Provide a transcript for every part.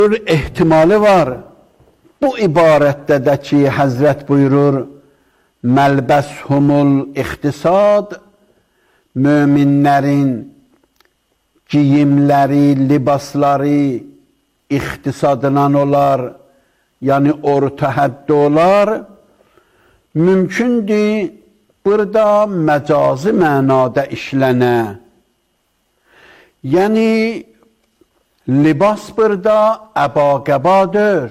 ehtimali var. Bu ibarətdə də ki, Həzrət buyurur, Məlbəshumul ixtisad, möminlərin giyimləri, libasları ixtisadından olar, yəni orta həddə olar. Mümkündür, burada məcazi mənada işlənə. Yəni, libas burada əba-qəbadır.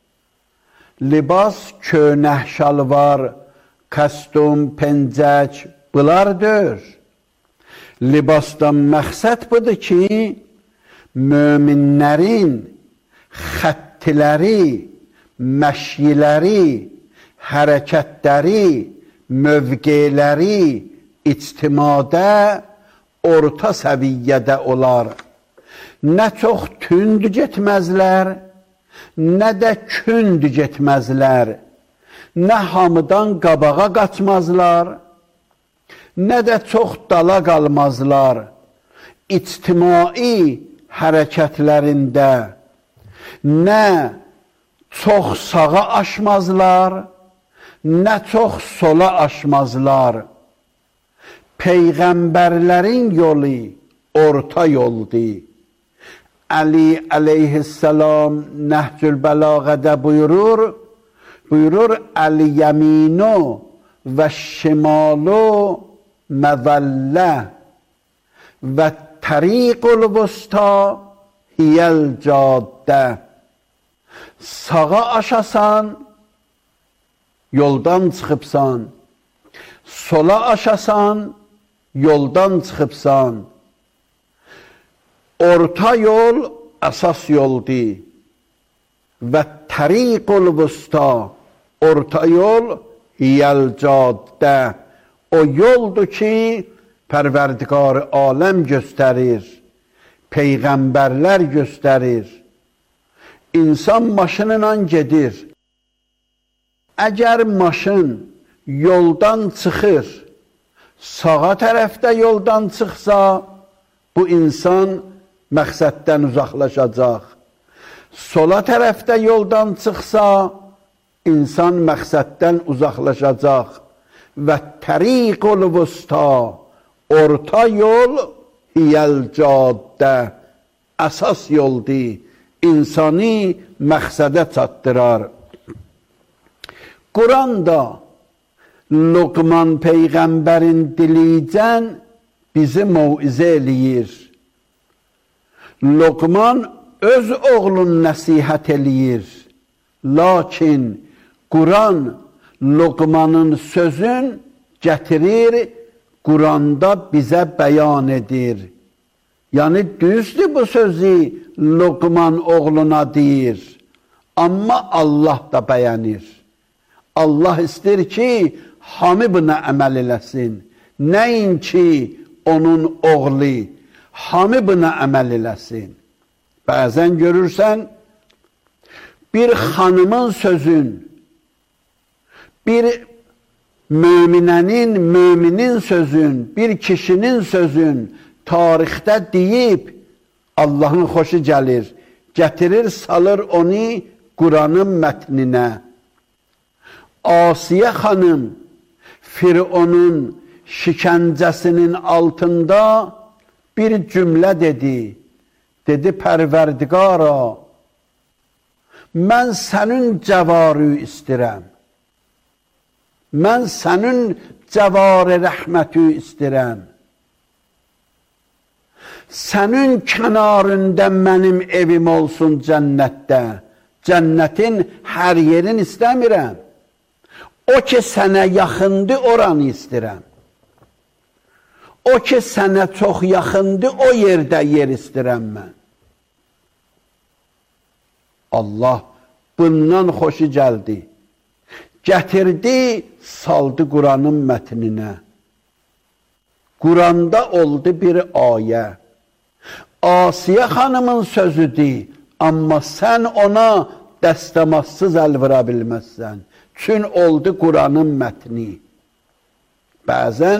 Libas köynək şalvar, kostyum, pencək, bunlardır. Libasdan məqsəd budur ki, möminlərin xəttiləri, məşyiləri, hərəkətləri, mövqeləri ictimada orta səviyyədə olar. Nə çox tünd getməzlər, nə də künd getməzlər. Nə hamıdan qabağa qaçmazlar, nə də çox dala qalmazlar. İctimai hərəkətlərində nə çox sağa aşmazlar, nə çox sola aşmazlar. Peyğəmbərlərin yolu orta yoldur. Əli əleyhissalam Nəhcül Bəlağədə buyurur, Əl-yəminu və şimalu məzəllə və təriqul vüsta hiyəl caddə. Sağa aşasan, yoldan çıxıbsan. Sola aşasan, yoldan çıxıbsan. Orta yol əsas yoldur. Və təriqul vüsta, orta yol hiyəl caddə. O yoldur ki, Pərverdigar aləm göstərir, Peyğəmbərlər göstərir. İnsan maşınla gedir. Əgər maşın yoldan çıxır, sağa tərəfdə yoldan çıxsa, bu insan məqsəddən uzaqlaşacaq. Sola tərəfdə yoldan çıxsa, insan məqsəddən uzaqlaşacaq. Və təriqul vüsta, orta yol hiyəl caddə, əsas yoldur, insani məqsədə çatdırar. Quranda Luqman Peyğəmbərin dilicən bizi mövizə eləyir. Luqman öz oğlunu nəsihət eləyir. Lakin Quran Luqmanın sözün gətirir, Quranda bizə bəyan edir. Yəni, düzdür bu sözü Luqman oğluna deyir. Amma Allah da bəyənir. Allah istəyir ki, hamı buna əməl eləsin. Nəinki onun oğlu, hamı buna əməl eləsin. Bəzən görürsən, bir xanımın sözün, bir möminənin, möminin sözün, bir kişinin sözün tarixdə deyib, Allahın xoşu gəlir, gətirir, salır onu Quranın mətninə. Asiyə xanım Fironun şikəncəsinin altında bir cümlə dedi. Dedi, Pərverdigara, mən sənin cəvarı istirəm. Mən sənin cəvarı rəhməti istirəm. Sənin kənarında mənim evim olsun cənnətdə. Cənnətin hər yerin istəmirəm. O ki, sənə yaxındır, oranı istirəm. O ki, sənə çox yaxındır, o yerdə yer istirəm mən. Allah bundan xoşu gəldi. Gətirdi, saldı Quranın mətninə. Quranda oldu bir ayə. Asiyə xanımın sözüdür, amma sən ona dəstəmazsız əl vura bilməzsən. Çün oldu Quranın mətni. Bəzən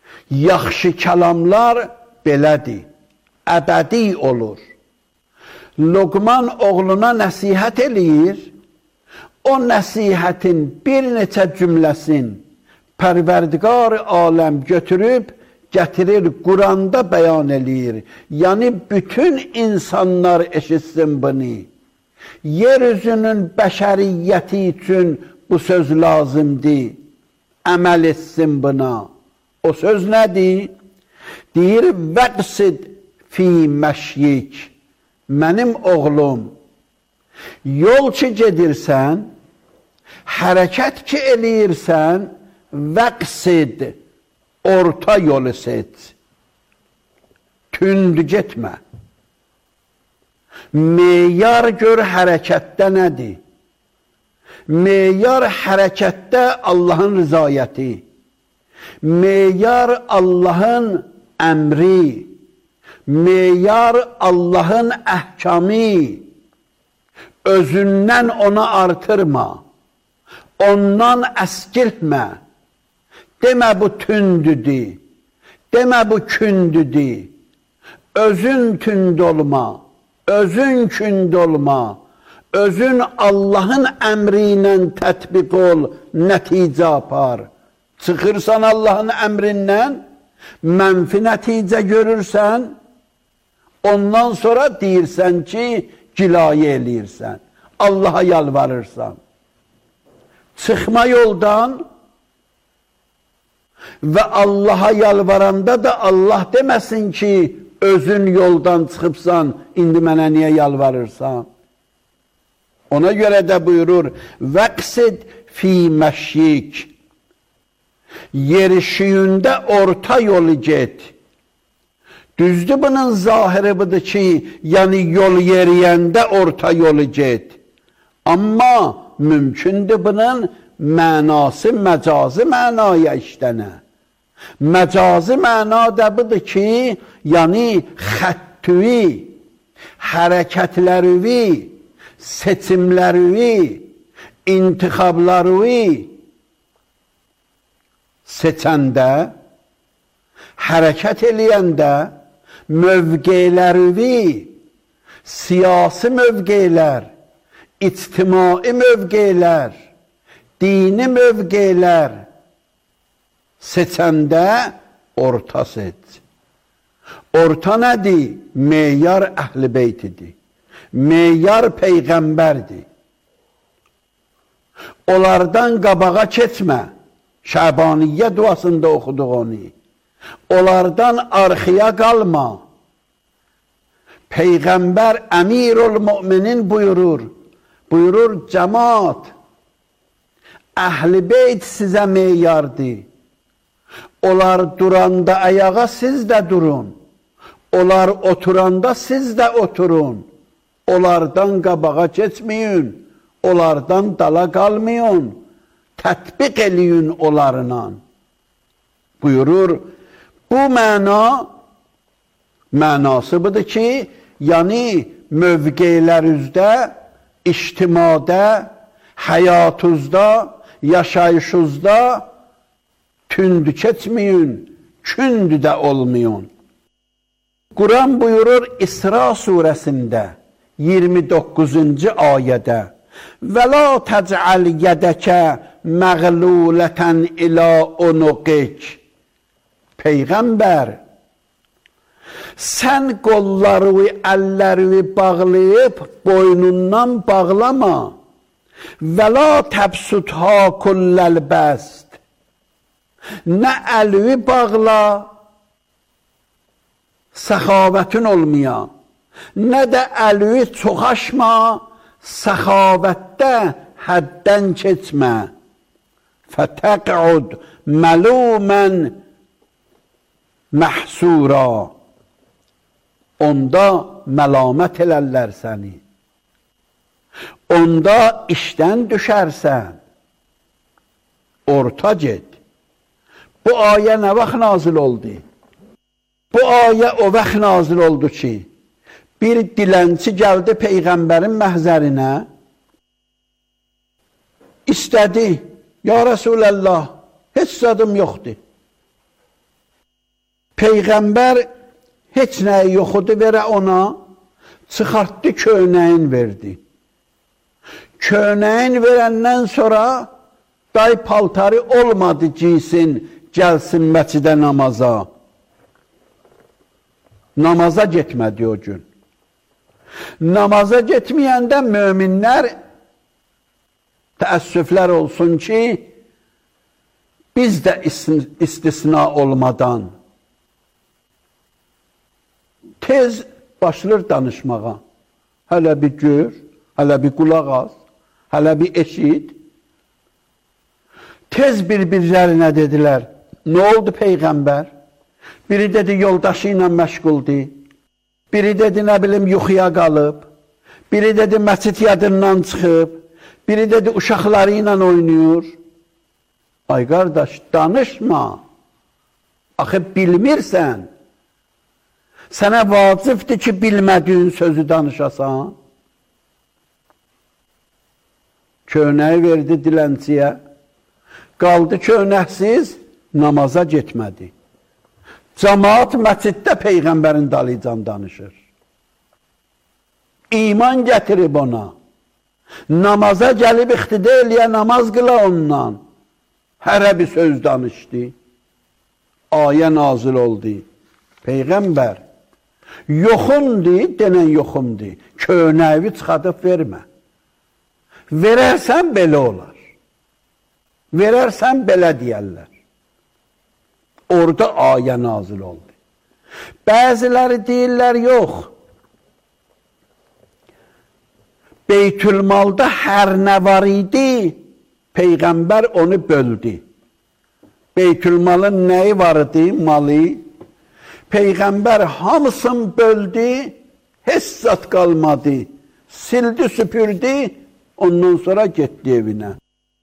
yaxşı kəlamlar belədir, əbədi olur. Luqman oğluna nəsihət eləyir. O nəsihətin bir neçə cümləsin Pərverdigar aləm götürüb gətirir, Quranda bəyan eləyir. Yəni bütün insanlar eşitsin bunu. Yeryüzünün bəşəriyyəti üçün bu söz lazımdır. Əməl etsin buna. O söz nədir? Deyir, vəqsid fi məşyik. Mənim oğlum, yol ki gedirsən, hərəkət ki eləyirsən, vəqsid, orta yolu seç. Tünd getmə. Meyar gör hərəkətdə nədir? Meyar hərəkətdə Allahın rızayəti. Meyar Allahın əmri. Meyar Allahın əhkamı. Özündən ona artırma. Ondan əskilmə. Demə bu tündüdür. Demə bu kündüdür. Özün tünd olma. Özün künd olma. Özün Allahın əmri ilə tətbiq ol, nəticə apar. Çıxırsan Allahın əmrindən, mənfi nəticə görürsən, ondan sonra deyirsən ki, gilayə eləyirsən, Allaha yalvarırsan. Çıxma yoldan və Allaha yalvaranda da Allah deməsin ki, özün yoldan çıxıbsan, indi mənə niyə yalvarırsan? Ona görə də buyurur, vəqsid fi məşyik. Yerişiyündə orta yolu get. Düzdür, bunun zahiri budur ki, yəni yol yeriyəndə orta yolu get. Amma mümkündür bunun mənası, məcazi mənaya işlənə. Məcazi məna da budur ki, yəni xəttüvi, hərəkətlərivi, seçimlərivi, intixablarıvi seçəndə, hərəkət eləyəndə, mövqelərivi, siyasi mövqelər, ictimai mövqelər, dini mövqelər seçəndə orta seç. Orta nədir? Meyar əhl-i beytidir. Meyar peyğəmbərdir. Onlardan qabağa keçmə. Şəbaniyyə duasında oxuduq onu. Onlardan arxıya qalma. Peyğəmbər əmirul müminin buyurur. Buyurur, cəmaat, əhl-i beyt sizə meyardır. Onlar duranda ayağa siz də durun. Onlar oturanda siz də oturun. Onlardan qabağa keçməyin. Onlardan dala qalmayın. Tətbiq eləyin onlarla. Buyurur, bu mənası budur ki, yəni mövqelərinizdə, ictimada, həyatınızda, yaşayışınızda tündü keçməyin, kündü də olmayın. Quran buyurur İsra surəsində 29-cu ayədə və la təcəl yədəkə məğlulətən ilə unuqik. Peyğəmbər, sən qolları, əlləri bağlayıb boynundan bağlama. Və la təbsutha kulləl bəst. Nə əlvi bağla, səxavətin olmaya, nə də əlvi çoxaşma, səxavətdə həddən keçmə. Fətəqud məlumən məhsura. Onda məlamət elərlər səni. Onda işdən düşərsən. Orta get. Bu ayə nə vaxt nazil oldu? Bu ayə o vaxt nazil oldu ki, bir dilənçi gəldi Peyğəmbərin məhzərinə, istədi, ya Rəsuləllah, heç zadım yoxdur. Peyğəmbər heç nəyi yoxudu verə ona, Çıxartdı, köynəyin verdi. Köynəyin verəndən sonra day paltarı olmadı giysin, gəlsin məscidə namaza. Namaza getmədi o gün. Namaza getməyəndə möminlər təəssüflər olsun ki, biz də istisna olmadan tez başlayır danışmağa. Hələ bir gör, hələ bir qulaq az, hələ bir eşit. Tez bir-birlərinə dedilər, nə oldu Peyğəmbər? Biri dedi, yoldaşı ilə məşğuldur. Biri dedi, nə bilim, yuxuya qalıb. Biri dedi, məscid yadından çıxıb. Biri dedi, uşaqları ilə oynayır. Ay qardaş, danışma. Axı, bilmirsən. Sənə vacibdir ki, bilmədiyin sözü danışasan. Köynəyi verdi dilənçiyə. Qaldı köynəksiz, namaza getmədi. Cəmaat məsciddə Peyğəmbərin dalıcan danışır. İman gətirib ona. Namaza gəlib iqtidə eləyə namaz qıla ondan. Hərə bir söz danışdı. Ayə nazil oldu. Peyğəmbər, yoxumdur, denən yoxumdur. Köynəyi çıxadıb vermə. Verərsən belə olar. Verərsən belə deyərlər. Orada ayə nazil oldu. Bəziləri deyirlər, yox. Beytülmalda hər nə var idi, Peyğəmbər onu böldü. Beytülmalın nəyi var idi, malı? Peyğəmbər hamısını böldü, heç zat qalmadı. Sildi, süpürdü, ondan sonra getdi evinə.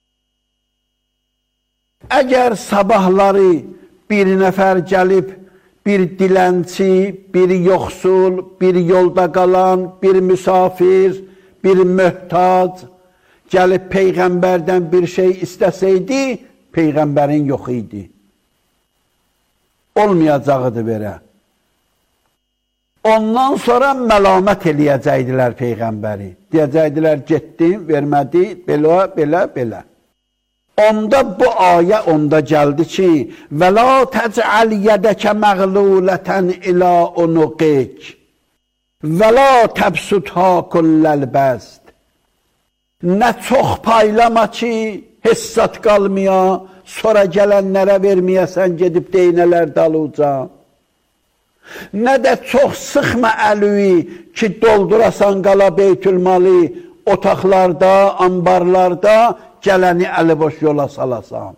Əgər sabahları bir nəfər gəlib, bir dilənçi, bir yoxsul, bir yolda qalan, bir müsafir, bir möhtac gəlib Peyğəmbərdən bir şey istəsəydi, Peyğəmbərin yox idi. Olmayacaqdı verə. Ondan sonra məlamət eləyəcəkdilər Peyğəmbəri. Deyəcəkdilər, getdim, vermədi, belə, belə, belə. Onda bu ayə onda gəldi ki, və la təcəl yədəkə məğlulətən ilə unuqic və la təbsutha kulləl bəst. Nə çox paylama ki, hissat qalmaya, sonra gələnlərə verməyəsən, gedib deynələr dalıca. Nə də çox sıxma əliyi ki, doldurasan qala beytülmalı, otaqlarda, ambarlarda, gələni əli boş yola salasan.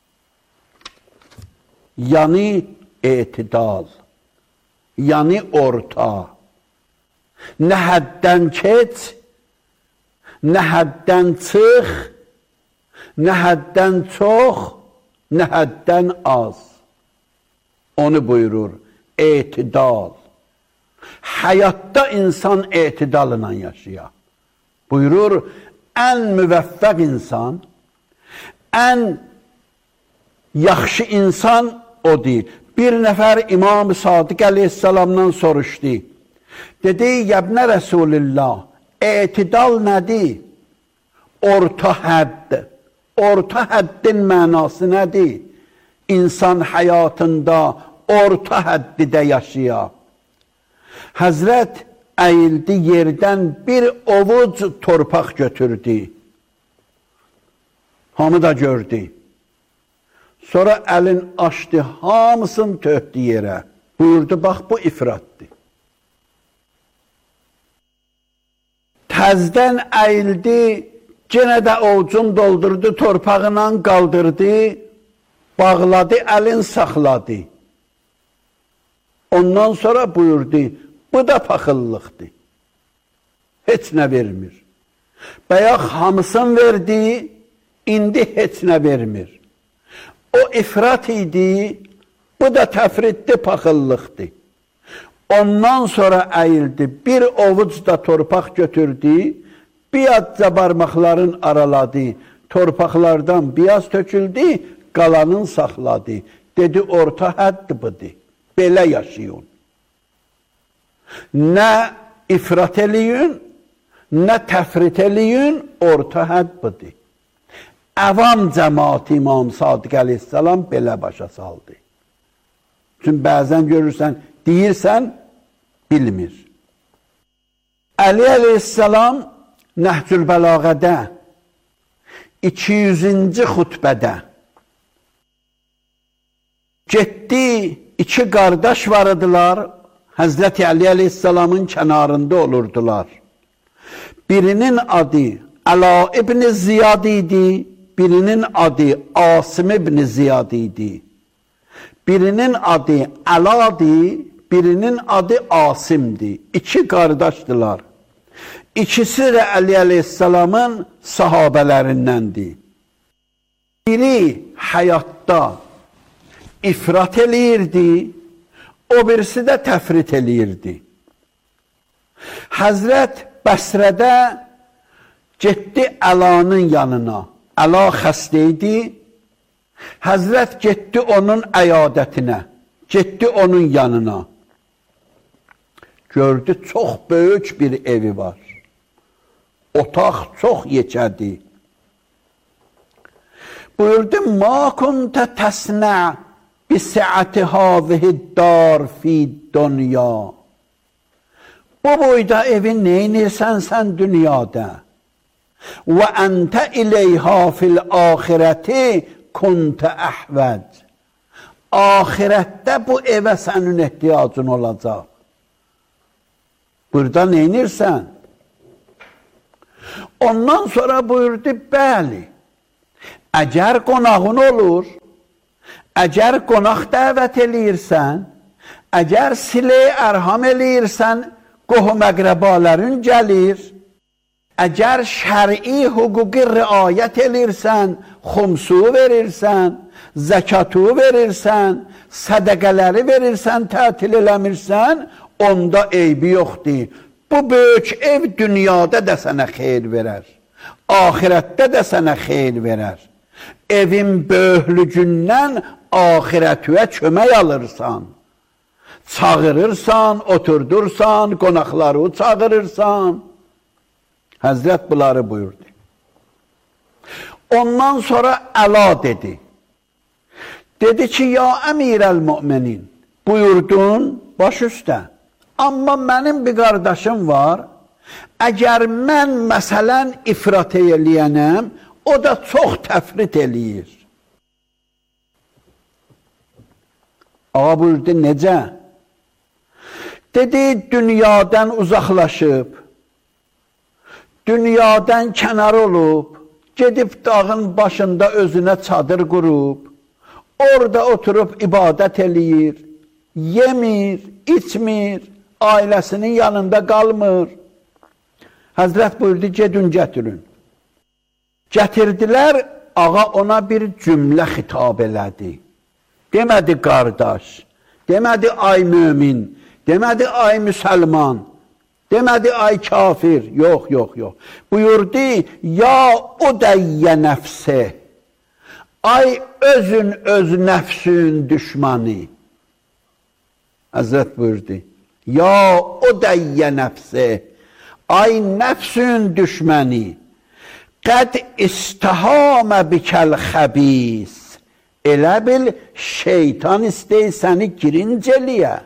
Yəni etidal, yəni orta. Nə həddən keç, nə həddən çıx, nə həddən çox, nə həddən az. Onu buyurur, etidal. Həyatda insan etidalına yaşayar. Buyurur, ən müvəffəq insan, ən yaxşı insan o deyil. Bir nəfər İmam-ı Sadiq əleyhissalamdan soruşdu. Dedi, yəbnə Rəsulillah, etidal nədir? Orta hədd. Orta həddin mənası nədir? İnsan həyatında orta həddidə yaşayar. Həzrət əyildi yerdən bir ovuc torpaq götürdü. Hamı da gördü. Sonra əlin açdı, hamısını tökdü yerə. Buyurdu, bax bu ifratdır. Təzdən əyildi, yenə də ovucun doldurdu, torpağıyla qaldırdı, bağladı, əlin saxladı. Ondan sonra buyurdu, bu da paxıllıqdır. Heç nə vermir. Bayaq hamısını verdi, indi heç nə vermir. O ifrat idi, bu da təfriddir, paxıllıqdır. Ondan sonra əyildi, bir ovuc da torpaq götürdü, biyazca barmaqların araladı, torpaqlardan biyaz töküldü, qalanın saxladı. Dedi, orta hədd budur, belə yaşayın. Nə ifrat eləyin, nə təfrit eləyin, orta hədd budur. Əvam cəmaat İmam Sadiq əleyhissalam belə başa saldı. Çünki bəzən görürsən, deyirsən, bilmir. Əli əleyhissalam Nəhcül Bəlağədə 200-ci xutbədə getdi, iki qardaş var idilar, Həzrəti Əli əleyhissalamın kənarında olurdular. Birinin adı Əla ibn Ziyad idi, birinin adı Asim ibn Ziyad idi. Birinin adı Əladır, birinin adı Asimdir. İki qardaşdılar. İkisi də Əli əleyhissalamın sahabələrindəndir. Biri həyatda ifrat eləyirdi, o birisi də təfrit eləyirdi. Həzrət Bəsrədə getdi Əlanın yanına. Əla xəstə idi. Həzrət getdi onun əyadətinə, getdi onun yanına. Gördü, çox böyük bir evi var. Otaq çox yekədi. Buyurdu, ma kuntə təsnə bi sə'əti hazihi dar fi dünya. Bu boyda evi neynirsən sən dünyada? Və əntə iləyhə fil ahirəti kuntə əhvəc. Ahirətdə bu evə sənin ehtiyacın olacaq. Burada neynirsən? Ondan sonra buyurdu, bəli, əgər qonağın olur, əgər qonaq dəvət eləyirsən, əgər silə-i ərham eləyirsən, qohum-əqrəbaların gəlir, əgər şəri hüquqi riayət eləyirsən, xumsu verirsən, zəkatı verirsən, sədəqələri verirsən, tətil eləmirsən, onda eybi yoxdur. Bu böyük ev dünyada da sənə xeyir verər. Ahirətdə də sənə xeyir verər. Evin böyüklüyündən ahirətüyə kömək alırsan. Çağırırsan, oturdursan, qonaqları çağırırsan. Həzrət bunları buyurdu. Ondan sonra Əla dedi. Dedi ki, ya əmirəl-müminin, buyurdun, baş üstə. Amma mənim bir qardaşım var, əgər mən məsələn ifrat eləyənəm, o da çox təfrit eləyir. Ağa buyurdu, necə? Dedi, dünyadan uzaqlaşıb, dünyadan kənar olub, gedib dağın başında özünə çadır qurub, orada oturub ibadət eləyir, yemir, içmir, ailəsinin yanında qalmır. Həzrət buyurdu, gedin, gətirin. Gətirdilər, ağa ona bir cümlə xitab elədi. Demədi qardaş, demədi ay mömin, demədi ay müsəlman, demədi ay kafir, yox, yox, yox. Buyurdu, ya o dəyyə nəfsə, ay özün öz nəfsün düşmanı. Həzrət buyurdu, ya o dəyyə nəfsə, ay nəfsün düşməni, qəd istihamə bikəl xəbis, elə bil şeytan istəyir səni girinc eləyə.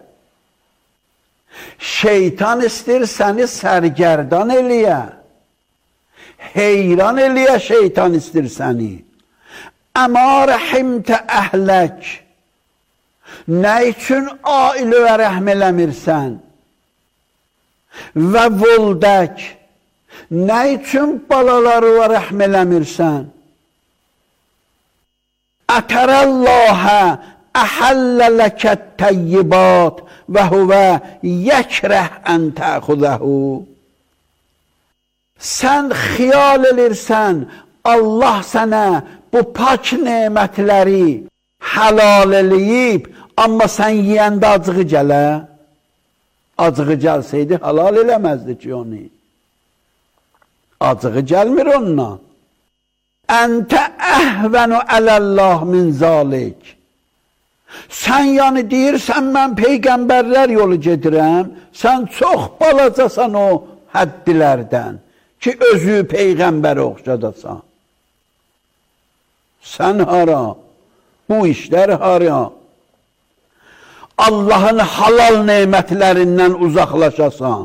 Şeytan istəyir səni sərgərdan eləyə. Heyran eləyə şeytan istəyir səni. Əmə rəhimtə əhlək, nə üçün ailəyə rəhm eləmirsən? Və voldək, nə üçün balalarına rəhm eləmirsən? Ətərəlləhə əhəllə ləkət təyyibat və huvə yəkrəh ən təxudəhu. Sən xiyal edirsən, Allah sənə bu pak nemətləri halal eləyib, amma sən yiyəndə acığı gələ. Acığı gəlsəydi halal eləməzdi ki onu. Acığı gəlmir ondan. Əntə əhvənu ələlləh min zalik. Sən yəni deyirsən, mən peyğəmbərlər yolu gedirəm, sən çox balacasan o həddilərdən ki, özü peyğəmbərə oxşadasan. Sən hara? Bu işlər hara? Allahın halal nemətlərindən uzaqlaşasan.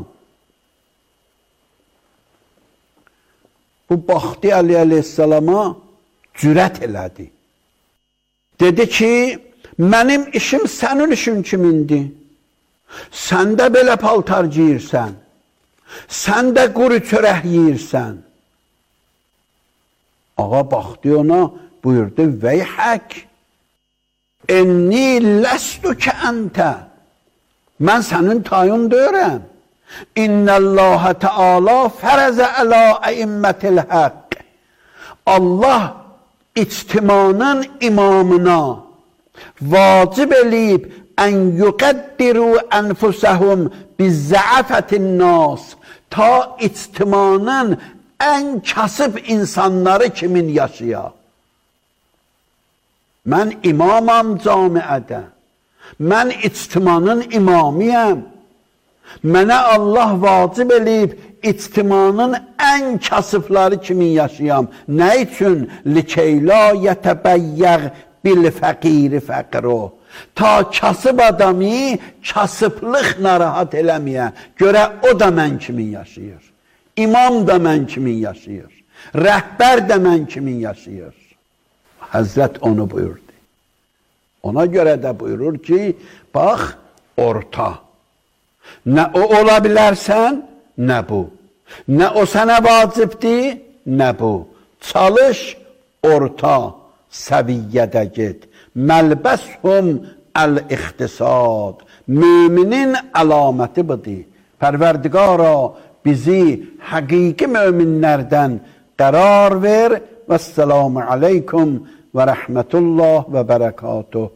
Bu baxdı Əli əleyhissalama cürət elədi. Dedi ki, mənim işim sənin işin kimindir? Sən də belə paltar giyirsən. Sən də quru çörək yiyirsən. Ağa baxdı ona, buyurdu, veyhək. Enni ləstu ki əntə. Mən sənin tayın deyirəm. İnnəllâhə teala fərəzə ələ əimmətil həqq. Allah ictimanın imamına vacib eləyib ən yuqəddiru ənfusəhum bizzəafətin nas, ta ictimanın ən kasıb insanları kimin yaşaya. Mən imamam camiədə, mən ictimanın imamiyəm. Mənə Allah vacib eləyib ictimanın ən kasıfları kimin yaşayam. Nə üçün? Likeyla yətəbəyyəq bil fəqiri fəqru. Ta kasıb adamı kasıblıq narahat eləməyə görə o da mən kimin yaşayır. İmam da mən kimin yaşayır. Rəhbər də mən kimin yaşayır. Həzrət onu buyurdu. Ona görə də buyurur ki, bax, orta. Nə o ola bilərsən, nə bu. Nə o sənə vacibdir, nə bu. Çalış, orta səviyyədə get. Məlbəshum əl-ixtisad. Müminin əlaməti budur. Pərverdigara bizi həqiqi möminlərdən qərar ver. Vəssalamu aleykum və rəhmətullah və bərəkatuh.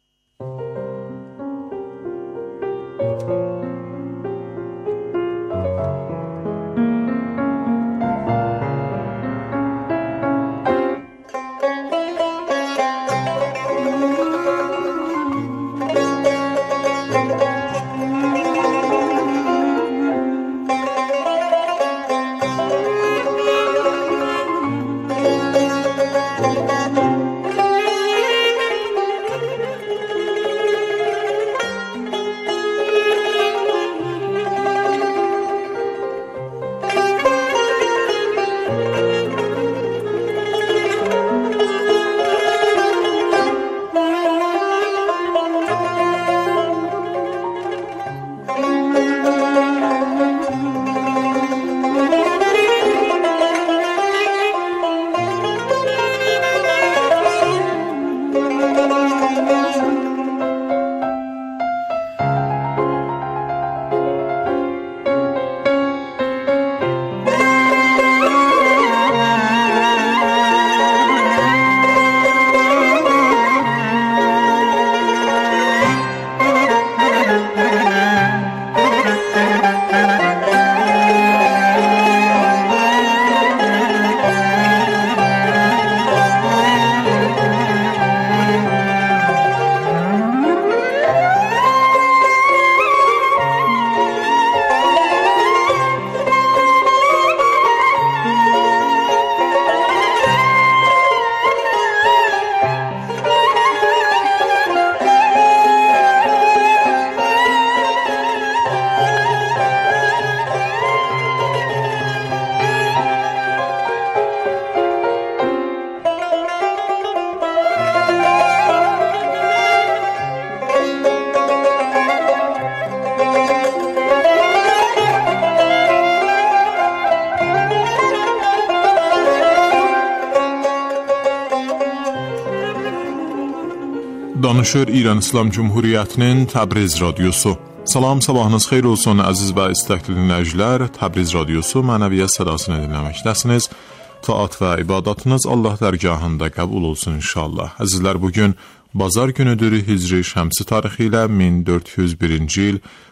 Danışır İran İslam Cumhuriyyətinin Təbriz Radiosu. Salam, sabahınız xeyir olsun əziz və istəkli dinləyicilər. Təbriz Radiosu mənəviyyat sədasını dinləməkdəsiniz. Taat və ibadatınız Allah dərgahında qəbul olsun inşallah. Əzizlər, bugün Bazar günüdür, Hicri Şəmsi tarixi ilə 1401-ci il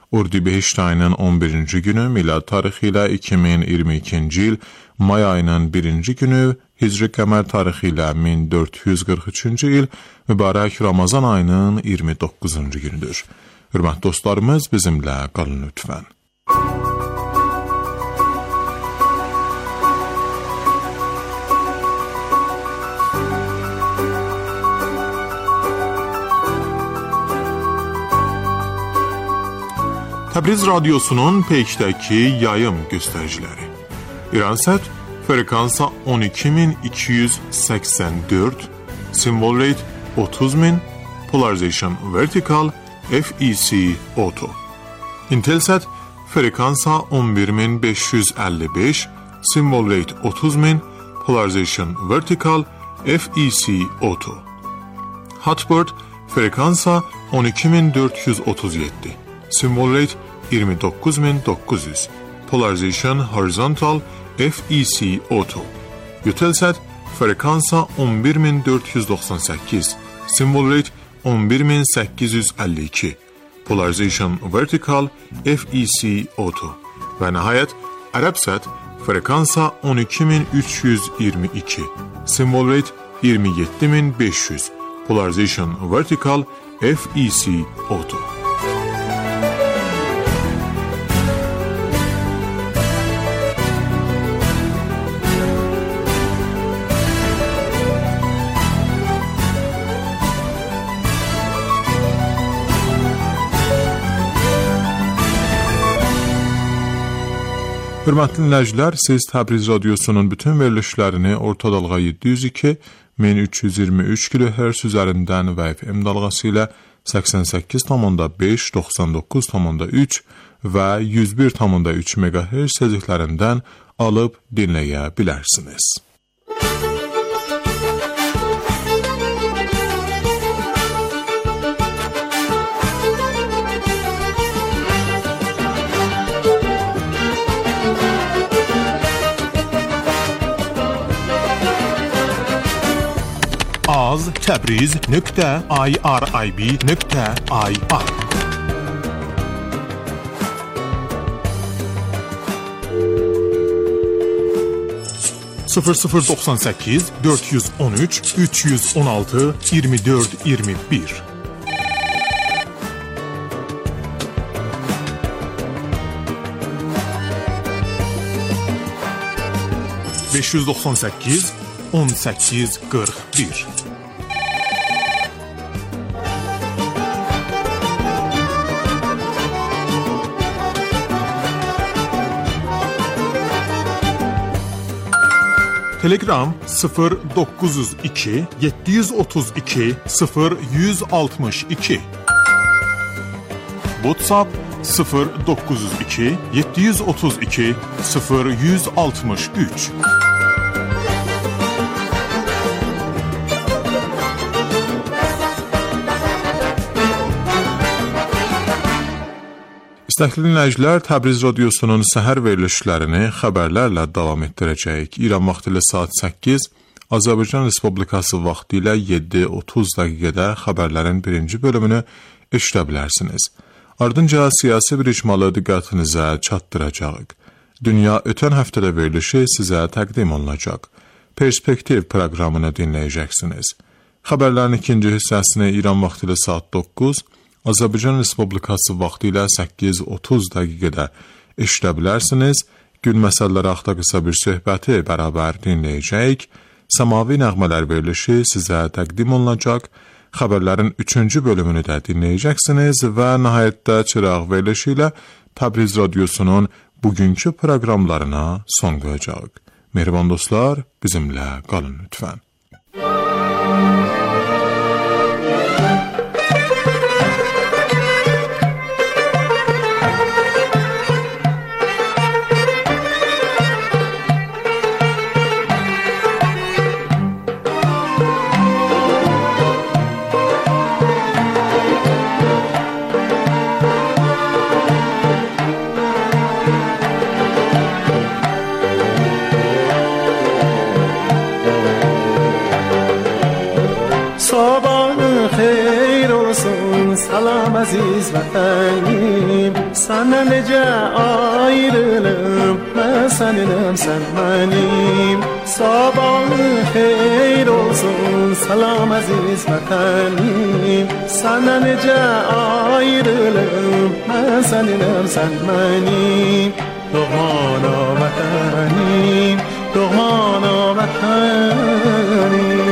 Eurdibehişt ayının 11-ci günü, milad tarixi ilə 2022-ci il may ayının 1-ci günü, Hicri qəmər tarixi ilə 1443-cü il, mübarək Ramazan ayının 29-cu günüdür. Hörmətli dostlarımız, bizimlə qalın lütfən. Təbriz Radyosu'nun Peyk'təki yayım göstəriciləri. İransat frekansa 12284, symbol rate 30000, polarization vertical, FEC auto. Intelsat frekansa 11555, symbol rate 30000, polarization vertical, FEC auto. Hotbird frekansa 12437, symbol rate 29900, polarization horizontal, FEC auto. Eutelsat frekansa 11498, symbol rate 11852, polarization vertical, FEC auto. Və nəhayət Arabsat frekansa 12322, symbol rate 27500, polarization vertical, FEC auto. Hörmətli dinləyicilər, siz Təbriz Radyosu'nun bütün verilişlərini orta dalğa 702, 1323 kHz üzərindən və FM dalğası ilə 88,5, 99,3 və 101,3 MHz tezliklərindən alıb dinləyə bilərsiniz. az.tebriz.irib.ir 0098 413 316 24 21 598 18 41 Telegram 0902 732 0162 WhatsApp 0902 732 0163 İstəkli dinləyicilər, Təbriz Radyosu'nun səhər verilişlərini xəbərlərlə davam etdirəcəyik. İran vaxtı ilə saat 8, Azərbaycan Respublikası vaxtı ilə 7:30 dəqiqədə xəbərlərin birinci bölümünü eşidə bilərsiniz. Ardınca siyasi bir icmalı diqqətinizə çatdıracağıq. Dünya ötən həftədə verilişi sizə təqdim olunacaq. Perspektiv proqramını dinləyəcəksiniz. Xəbərlərin ikinci hissəsini İran vaxtı ilə saat 9, Azərbaycan Respublikası vaxtı ilə 8:30 dəqiqədə eşidə bilərsiniz. Gün məsələləri haqda qısa bir söhbəti bərabər dinləyəcəyik. Səmavi nəğmələr verilişi sizə təqdim olunacaq. Xəbərlərin 3-cü bölümünü də dinləyəcəksiniz və nəhayətdə çıraq verilişi ilə Təbriz Radyosu'nun bugünkü proqramlarına son qoyacaq. Mehriban dostlar, bizimlə qalın lütfən. سلام عزیز وطنیم sana necə ayrılım, mən səninəm, sən mənim. Sabahı xeyir olsun, salam əziz vətənim. Sana necə ayrılım, mən səninəm, sən mənim. Doğmana vətənim, doğmana vətənim.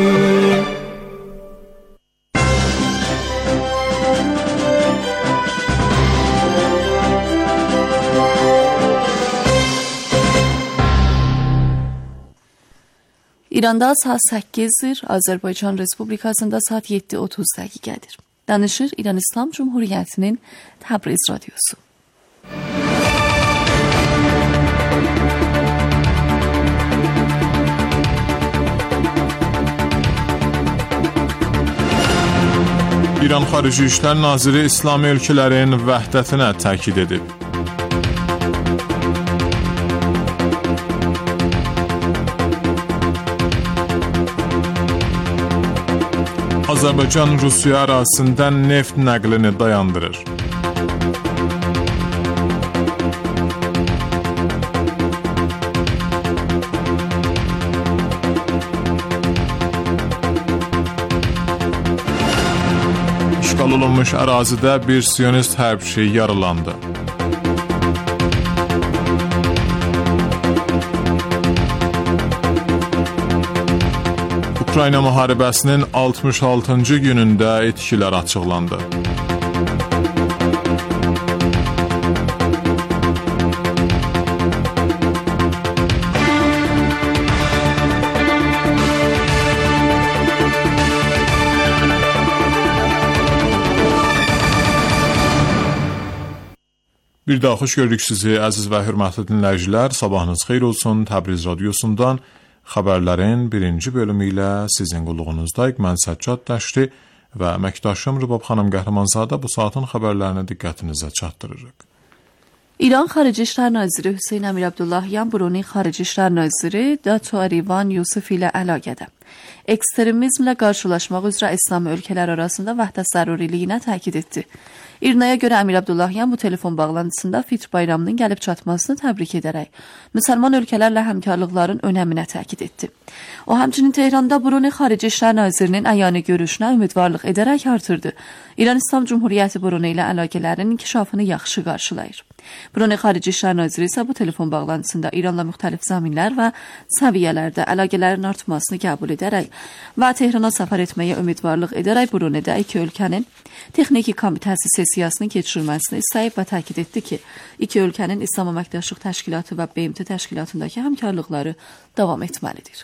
İranda saat 8'dir, Azərbaycan Respublikasında saat 7:30 dəqiqədir. Danışır İran İslam Cumhuriyyətinin Təbriz Radyosu. İran Xarici İşlər Naziri İslami ölkələrin vəhdətinə təkid edib. Azərbaycan Rusiya ərazisindən neft nəqlini dayandırır. İşğal olunmuş ərazidə bir siyonist hərbçi yaralandı. Ukrayna müharibəsinin 66-cı günündə itkilər açıqlandı. Bir daha xoş gördük sizi əziz və hörmətli dinləyicilər. Sabahınız xeyir olsun. Təbriz Radyosu'ndan xəbərlərin birinci bölümü ilə sizin qulluğunuzdayıq. Mən Səccad Dəşti və əməkdaşım Rübab xanım Qəhrəmanzadə bu saatın xəbərlərini diqqətinizə çatdırırıq. İran Xarici İşlər Naziri Hüseyn Əmir Abdullahyan Bruney Xarici İşlər Naziri Dato Arivan Yusuf ilə əlaqədə ekstremizmlə qarşılaşmaq üzrə İslam ölkələr arasında vəhdət zəruriliyinə təkid etdi. İrnaya görə Əmir Abdullahyan bu telefon bağlantısında Fitr bayramının gəlib çatmasını təbrik edərək müsəlman ölkələrlə həmkarlıqların önəminə təkid etdi. O həmçinin Tehranda Bruney Xarici İşlər Nazirinin əyani görüşünə ümidvarlıq edərək artırdı. İran İslam Cumhuriyyəti Bruney ilə əlaqələrin inkişafını yaxşı qarşılayır. Bruney Xarici İşlər Naziri isə bu telefon bağlantısında İranla müxtəlif zəminlər və səviyyələrdə əlaqələrin artmasını qəbul edərək və Tehrana səfər etməyə ümidvarlıq edərək Bruneydə iki ölkənin texniki komitəsi sessiyasının keçirilməsini istəyib və təkid etdi ki, iki ölkənin İslam Əməkdaşlıq Təşkilatı və BMT təşkilatındakı həmkarlıqları davam etməlidir.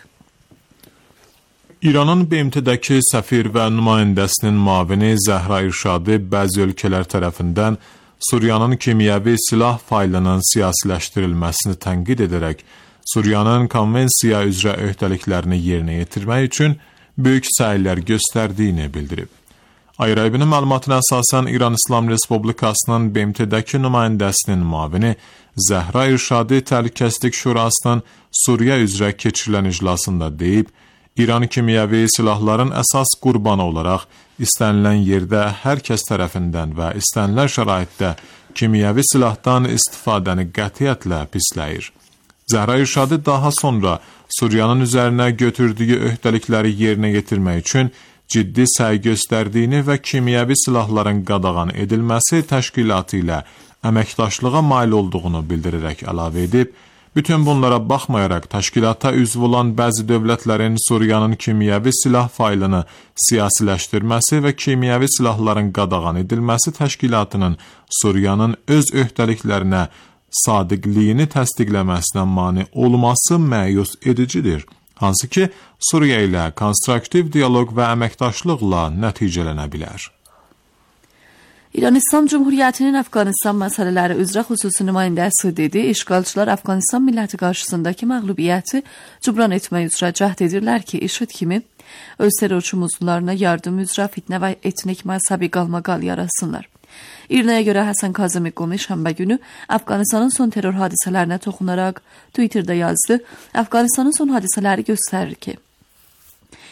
İranın BMT-dəki səfir və nümayəndəsinin müavini Zəhra İrşadi bəzi ölkələr tərəfindən Suriyanın kimyəvi silah faylının siyasiləşdirilməsini tənqid edərək Suriyanın konvensiya üzrə öhdəliklərini yerinə yetirmək üçün böyük səylər göstərdiyini bildirib. Ayrı-ayrı məlumatına əsasən İran İslam Respublikasının BMT-dəki nümayəndəsinin müavini Zəhra İrşadi Təhlükəsizlik Şurasının Suriya üzrə keçirilən iclasında deyib, İran kimyəvi silahların əsas qurbanı olaraq istənilən yerdə hər kəs tərəfindən və istənilən şəraitdə kimyəvi silahdan istifadəni qətiyyətlə pisləyir. Zəhra İrşadi daha sonra Suriyanın üzərinə götürdüyü öhdəlikləri yerinə yetirmək üçün ciddi səy göstərdiyini və kimyəvi silahların qadağan edilməsi təşkilatı ilə əməkdaşlığa mail olduğunu bildirərək əlavə edib, bütün bunlara baxmayaraq təşkilata üzv olan bəzi dövlətlərin Suriyanın kimyəvi silah faylını siyasiləşdirməsi və kimyəvi silahların qadağan edilməsi təşkilatının Suriyanın öz öhdəliklərinə sadiqliyini təsdiqləməsinə mane olması məyus edicidir, hansı ki, Suriya ilə konstruktiv dialoq və əməkdaşlıqla nəticələnə bilər. İran İslam Cumhuriyyətinin Əfqanistan məsələləri üzrə xüsusi nümayəndəsi dedi, işğalçılar Əfqanistan milləti qarşısındakı məğlubiyyəti cübran etmək üzrə cəhd edirlər ki, IŞİD kimi öz terrorçu muzlularına yardım üzrə fitnə və etnik məzhəbi qalmaqal yaratsınlar. İrnaya görə Həsən Kazemi Qomi şənbə günü Əfqanistanın son terror hadisələrinə toxunaraq Twitter'da yazdı, Əfqanistanın son hadisələri göstərir ki,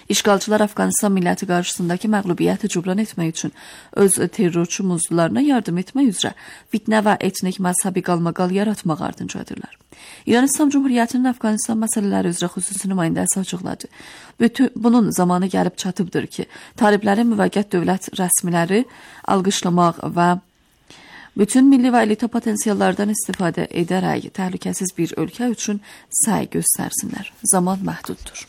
İşğalçılar Afqanistan milləti qarşısındakı məğlubiyyəti cübran etmək üçün öz terrorçu muzlularına yardım etmək üzrə fitnə və etnik məzhəbi qalmaqal yaratmaq ardıncadılar. İran İslam Cumhuriyyətinin Afqanistan məsələləri üzrə xüsusi nümayəndəsi açıqladı. Bunun zamanı gəlib çatıbdır ki, taliblərin müvəqqət dövlət rəsmiləri alqışlamaq və bütün milli və elita potensiallardan istifadə edərək təhlükəsiz bir ölkə üçün səy göstərsinlər. Zaman məhduddur.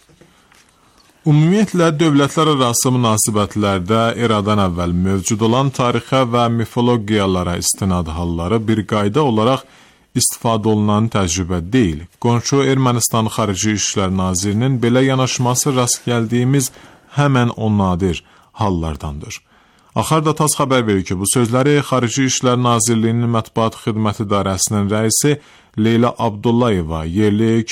Ümumiyyətlə, dövlətlər arası münasibətlərdə eradan əvvəl mövcud olan tarixə və mifologiyalara istinad halları bir qayda olaraq istifadə olunan təcrübə deyil. Qonşu Ermənistan Xarici İşlər Nazirinin belə yanaşması rast gəldiyimiz həmən o nadir hallardandır. Axarda TASS xəbər verir ki, bu sözləri Xarici İşlər Nazirliyinin Mətbuat Xidmət İdarəsinin rəisi Leyla Abdullayeva yerli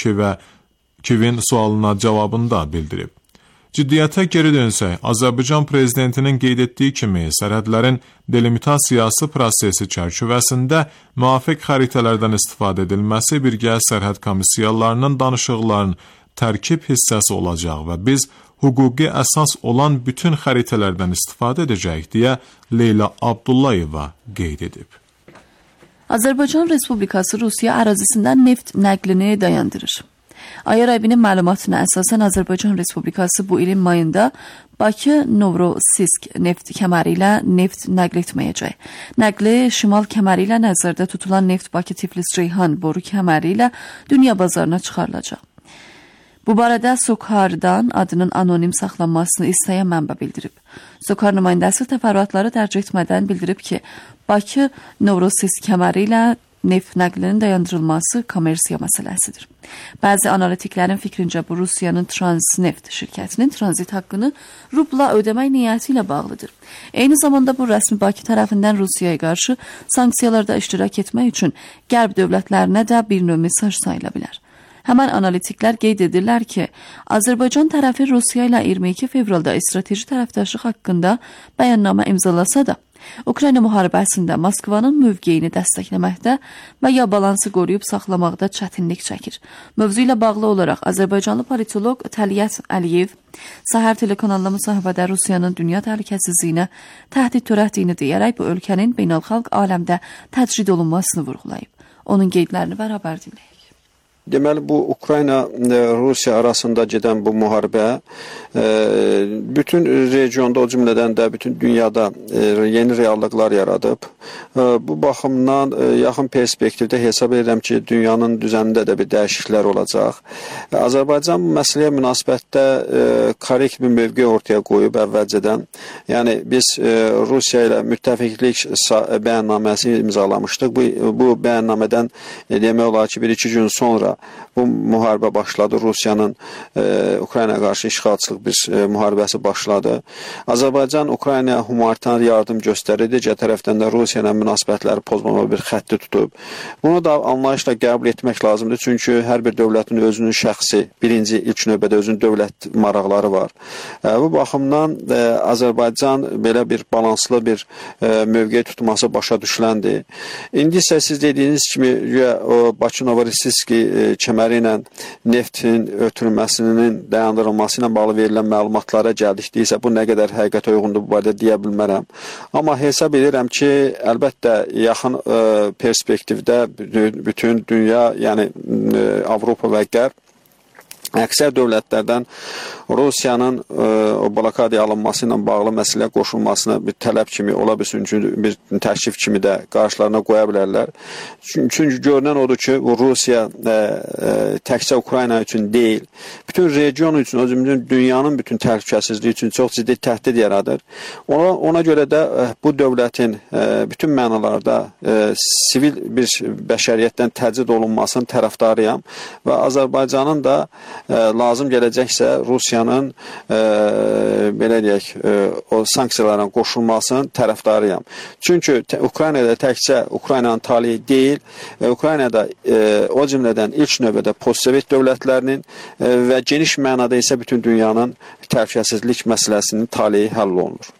Kivin sualına cavabında bildirib. Ciddiyyətə geri dönsək, Azərbaycan prezidentinin qeyd etdiyi kimi sərhədlərin delimitasiyası prosesi çərçivəsində müvafiq xəritələrdən istifadə edilməsi birgə sərhəd komissiyalarının danışıqlarının tərkib hissəsi olacaq və biz hüquqi əsas olan bütün xəritələrdən istifadə edəcəyik deyə Leyla Abdullayeva qeyd edib. Azərbaycan Respublikası Rusiya ərazisindən neft nəqlini dayandırır. AYR-nin məlumatına əsasən Azərbaycan Respublikası bu ilin mayında Bakı-Novrosisk neft kəməri ilə neft nəql etməyəcək. Nəqli şimal kəməri ilə nəzərdə tutulan neft Bakı-Tiflis-Ceyhan boru kəməri ilə dünya bazarına çıxarılacaq. Bu barədə SOCAR-dan adının anonim saxlanmasını istəyən mənbə bildirib. SOCAR nümayəndəsi təfərrüatları dərc etmədən bildirib ki, Bakı-Novrosisk kəməri ilə neft nəqlinin dayandırılması kommersiya məsələsidir. Bəzi analitiklərin fikrincə bu Rusiyanın Transneft şirkətinin tranzit haqqını rubla ödəmək niyyəti ilə bağlıdır. Eyni zamanda bu rəsmi Bakı tərəfindən Rusiyaya qarşı sanksiyalarda iştirak etmək üçün qərb dövlətlərinə də bir növ mesaj sayıla bilər. Həmən analitiklər qeyd edirlər ki, Azərbaycan tərəfi Rusiya ilə 22 fevralda strateji tərəfdaşlıq haqqında bəyannamə imzalasa da, Ukrayna müharibəsində Moskvanın mövqeyini dəstəkləməkdə və ya balansı qoruyub saxlamaqda çətinlik çəkir. Mövzu ilə bağlı olaraq Azərbaycanlı politoloq Təliyyət Əliyev Səhər telekanalına müsahibədə Rusiyanın dünya təhlükəsizliyinə təhdid törətdiyini deyərək bu ölkənin beynəlxalq aləmdə təcrid olunmasını vurğulayıb. Onun qeydlərini bərabər dinləyək. Deməli, bu Ukrayna-Rusiya arasında gedən bu müharibə bütün regionda, o cümlədən də bütün dünyada yeni reallıqlar yaradıb. Bu baxımdan yaxın perspektivdə hesab edirəm ki, dünyanın düzənində də bir dəyişikliklər olacaq. Azərbaycan bu məsələyə münasibətdə korrekt bir mövqe ortaya qoyub əvvəlcədən. Yəni, biz Rusiya ilə müttəfiqlik bəyannaməsi imzalamışdıq. Bu bəyannamədən demək olar ki, 1-2 gün sonra bu müharibə başladı. Rusiyanın Ukraynaya qarşı işğalçılıq bir müharibəsi başladı. Azərbaycan Ukraynaya humanitar yardım göstərir. Digər tərəfdən də Rusiya ilə münasibətləri pozmamaq bir xətti tutub. Bunu da anlayışla qəbul etmək lazımdır. Çünki hər bir dövlətin özünün şəxsi, ilk növbədə özünün dövlət maraqları var. Bu baxımdan Azərbaycan belə bir balanslı bir mövqe tutması başa düşüləndir. İndi isə siz dediyiniz kimi Bakı-Novrosisk kəməri ilə neftin ötürülməsinin dayandırılması ilə bağlı verilən məlumatlara gəldikdə bu nə qədər həqiqətə uyğundur bu barədə deyə bilmərəm. Amma hesab edirəm ki, əlbəttə yaxın perspektivdə bütün dünya, yəni Avropa və Qərb əksər dövlətlərdən Rusiyanın blokadaya alınması ilə bağlı məsələyə qoşulmasını bir tələb kimi ola bilsin, bir təklif kimi də qarşılarına qoya bilərlər. Çünki görünən odur ki, Rusiya təkcə Ukrayna üçün deyil, bütün region üçün, o cümlədən dünyanın bütün təhlükəsizliyi üçün çox ciddi təhdid yaradır. Ona görə də bu dövlətin bütün mənalarda sivil bir bəşəriyyətdən təcrid olunmasının tərəfdarıyam və Azərbaycanın da lazım gələcəksə Rusiyanın belə deyək, o sanksiyalarına qoşulmasının tərəfdarıyam. Çünki Ukraynada təkcə Ukraynanın taleyi deyil, Ukraynada o cümlədən ilk növbədə postsovet dövlətlərinin və geniş mənada isə bütün dünyanın təhlükəsizlik məsələsinin taleyi həll olunur.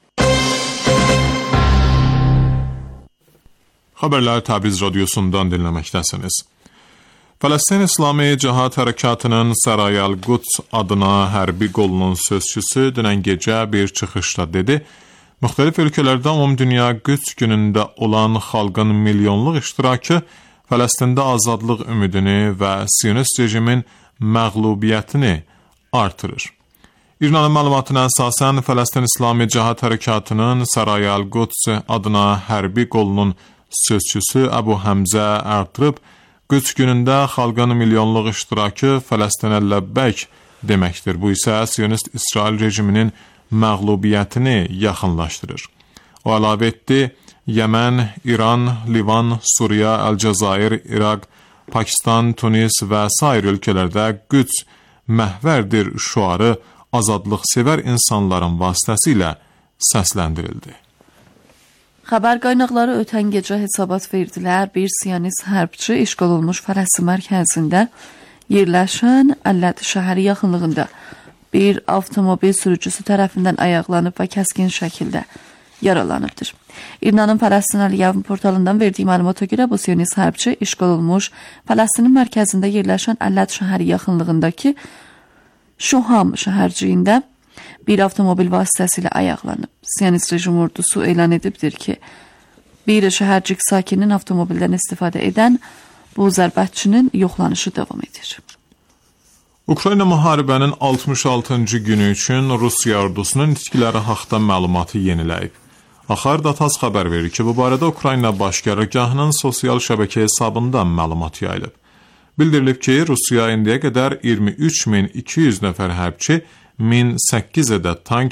Xəbərlər Təbriz radiosundan dinləməkdəsiniz. Fələstin İslami Cihad Hərəkatının Saray Al-Quds adına hərbi qolunun sözçüsü dünən gecə bir çıxışda dedi, müxtəlif ölkələrdə Ümumdünya Qüds günündə olan xalqın milyonluq iştirakı Fələstində azadlıq ümidini və Siyonist rejimin məğlubiyyətini artırır. İranın məlumatına əsasən Fələstin İslami Cihad Hərəkatının Saray Al-Quds adına hərbi qolunun sözçüsü Əbu Həmzə artırıb, Qüds günündə xalqın milyonluq iştirakı Fələstinə ləbbək deməkdir. Bu isə Siyonist İsrail rejiminin məğlubiyyətini yaxınlaşdırır. O əlavə etdi, Yəmən, İran, Livan, Suriya, Əlcəzair, İraq, Pakistan, Tunis və sair ölkələrdə Qüds məhvərdir şüarı azadlıq sevər insanların vasitəsilə səsləndirildi. Xəbər qaynaqları ötən gecə hesabat verdilər. Bir Siyonist hərbçi işğal olunmuş Fələstin mərkəzində yerləşən Əlləd şəhəri yaxınlığında bir avtomobil sürücüsü tərəfindən ayaqlanıb və kəskin şəkildə yaralanıbdır. İranın Fələstin Əliyəv portalından verdiyi məlumata görə bu Siyonist hərbçi işğal olunmuş Fələstinin mərkəzində yerləşən Əlləd şəhəri yaxınlığındakı Şoham şəhərciyində bir avtomobil vasitəsilə ayaqlanıb. Siyonist rejim ordusu elan edibdir ki, bir şəhərcik sakinin avtomobildən istifadə edən bu zərbətçinin yoxlanışı davam edir. Ukrayna müharibənin 66-cı günü üçün Rusiya ordusunun itkiləri haqda məlumatı yeniləyib. Axar Datas xəbər verir ki, bu barədə Ukrayna baş qərargahının sosial şəbəkə hesabından məlumat yayılıb. Bildirilib ki, Rusiya indiyə qədər 23.200 nəfər hərbçi, 1008 ədəd tank,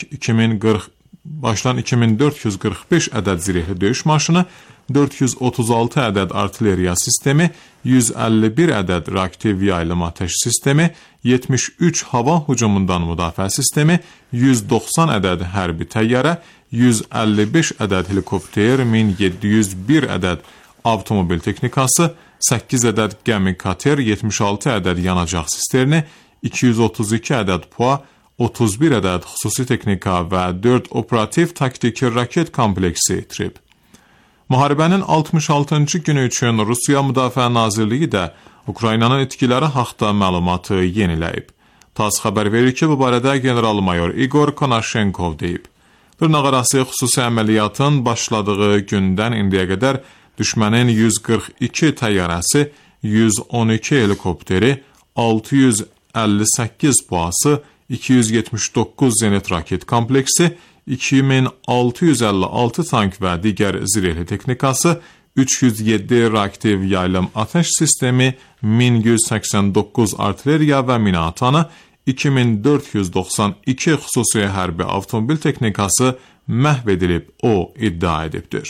2445 ədəd zirehli döyüş maşını, 436 ədəd artilleriya sistemi, 151 ədəd reaktiv yaylım ateş sistemi, 73 hava hücumundan müdafiə sistemi, 190 ədəd hərbi təyyarə, 155 ədəd helikopter, 1701 ədəd avtomobil texnikası, 8 ədəd gəmi kater, 76 ədəd yanacaq sisterni, 232 ədəd PUA, 31 ədəd xüsusi texnika və 4 operativ taktiki raket kompleksi itirib. Müharibənin 66-cı günü üçün Rusiya Müdafiə Nazirliyi də Ukraynanın itkiləri haqda məlumatı yeniləyib. TASS xəbər verir ki, bu barədə general-mayor Igor Konashenkov deyib. Dırnaqarası xüsusi əməliyyatın başladığı gündən indiyə qədər düşmənin 142 təyyarəsi, 112 helikopteri, 658 PUA-sı, 279 zenit raket kompleksi, 2656 tank və digər zirehli texnikası, 307 reaktiv yaylım ateş sistemi, 1189 artilleriya və mina atanı, 2492 xüsusi hərbi avtomobil texnikası məhv edilib, o iddia edibdir.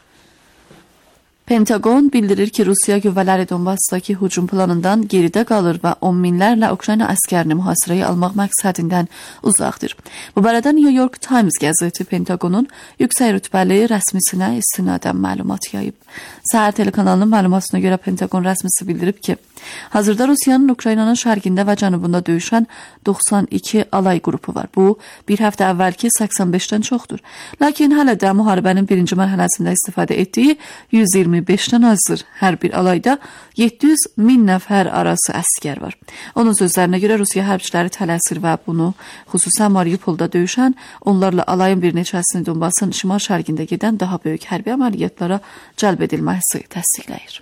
Pentagon bildirir ki, Rusiya qüvvələri Donbassdakı hücum planından geridə qalır və 10 minlərlə Ukrayna əskərini mühasirəyə almaq məqsədindən uzaqdır. Bu barədə New York Times qəzeti Pentagonun yüksək rütbəli rəsmisinə istinadən məlumat yayıb. Səhər telekanalının məlumatına görə Pentagon rəsmisi bildirib ki, hazırda Rusiyanın Ukraynanın şərqində və cənubunda döyüşən 92 alay qrupu var. Bu, bir həftə əvvəlki 85-dən çoxdur. Lakin hələ də müharibənin birinci mərhələsində istifadə etdiyi 125-dən azdır. Hər bir alayda 700 min nəfər arası əskər var. Onun sözlərinə görə Rusiya hərbçiləri tələsir və bunu xüsusən Mariupolda döyüşən, onlarla alayın bir neçəsini Donbassın şimal şərqində gedən daha böyük hərbi əməliyyatlara cəlb edilməsi təsdiqləyir.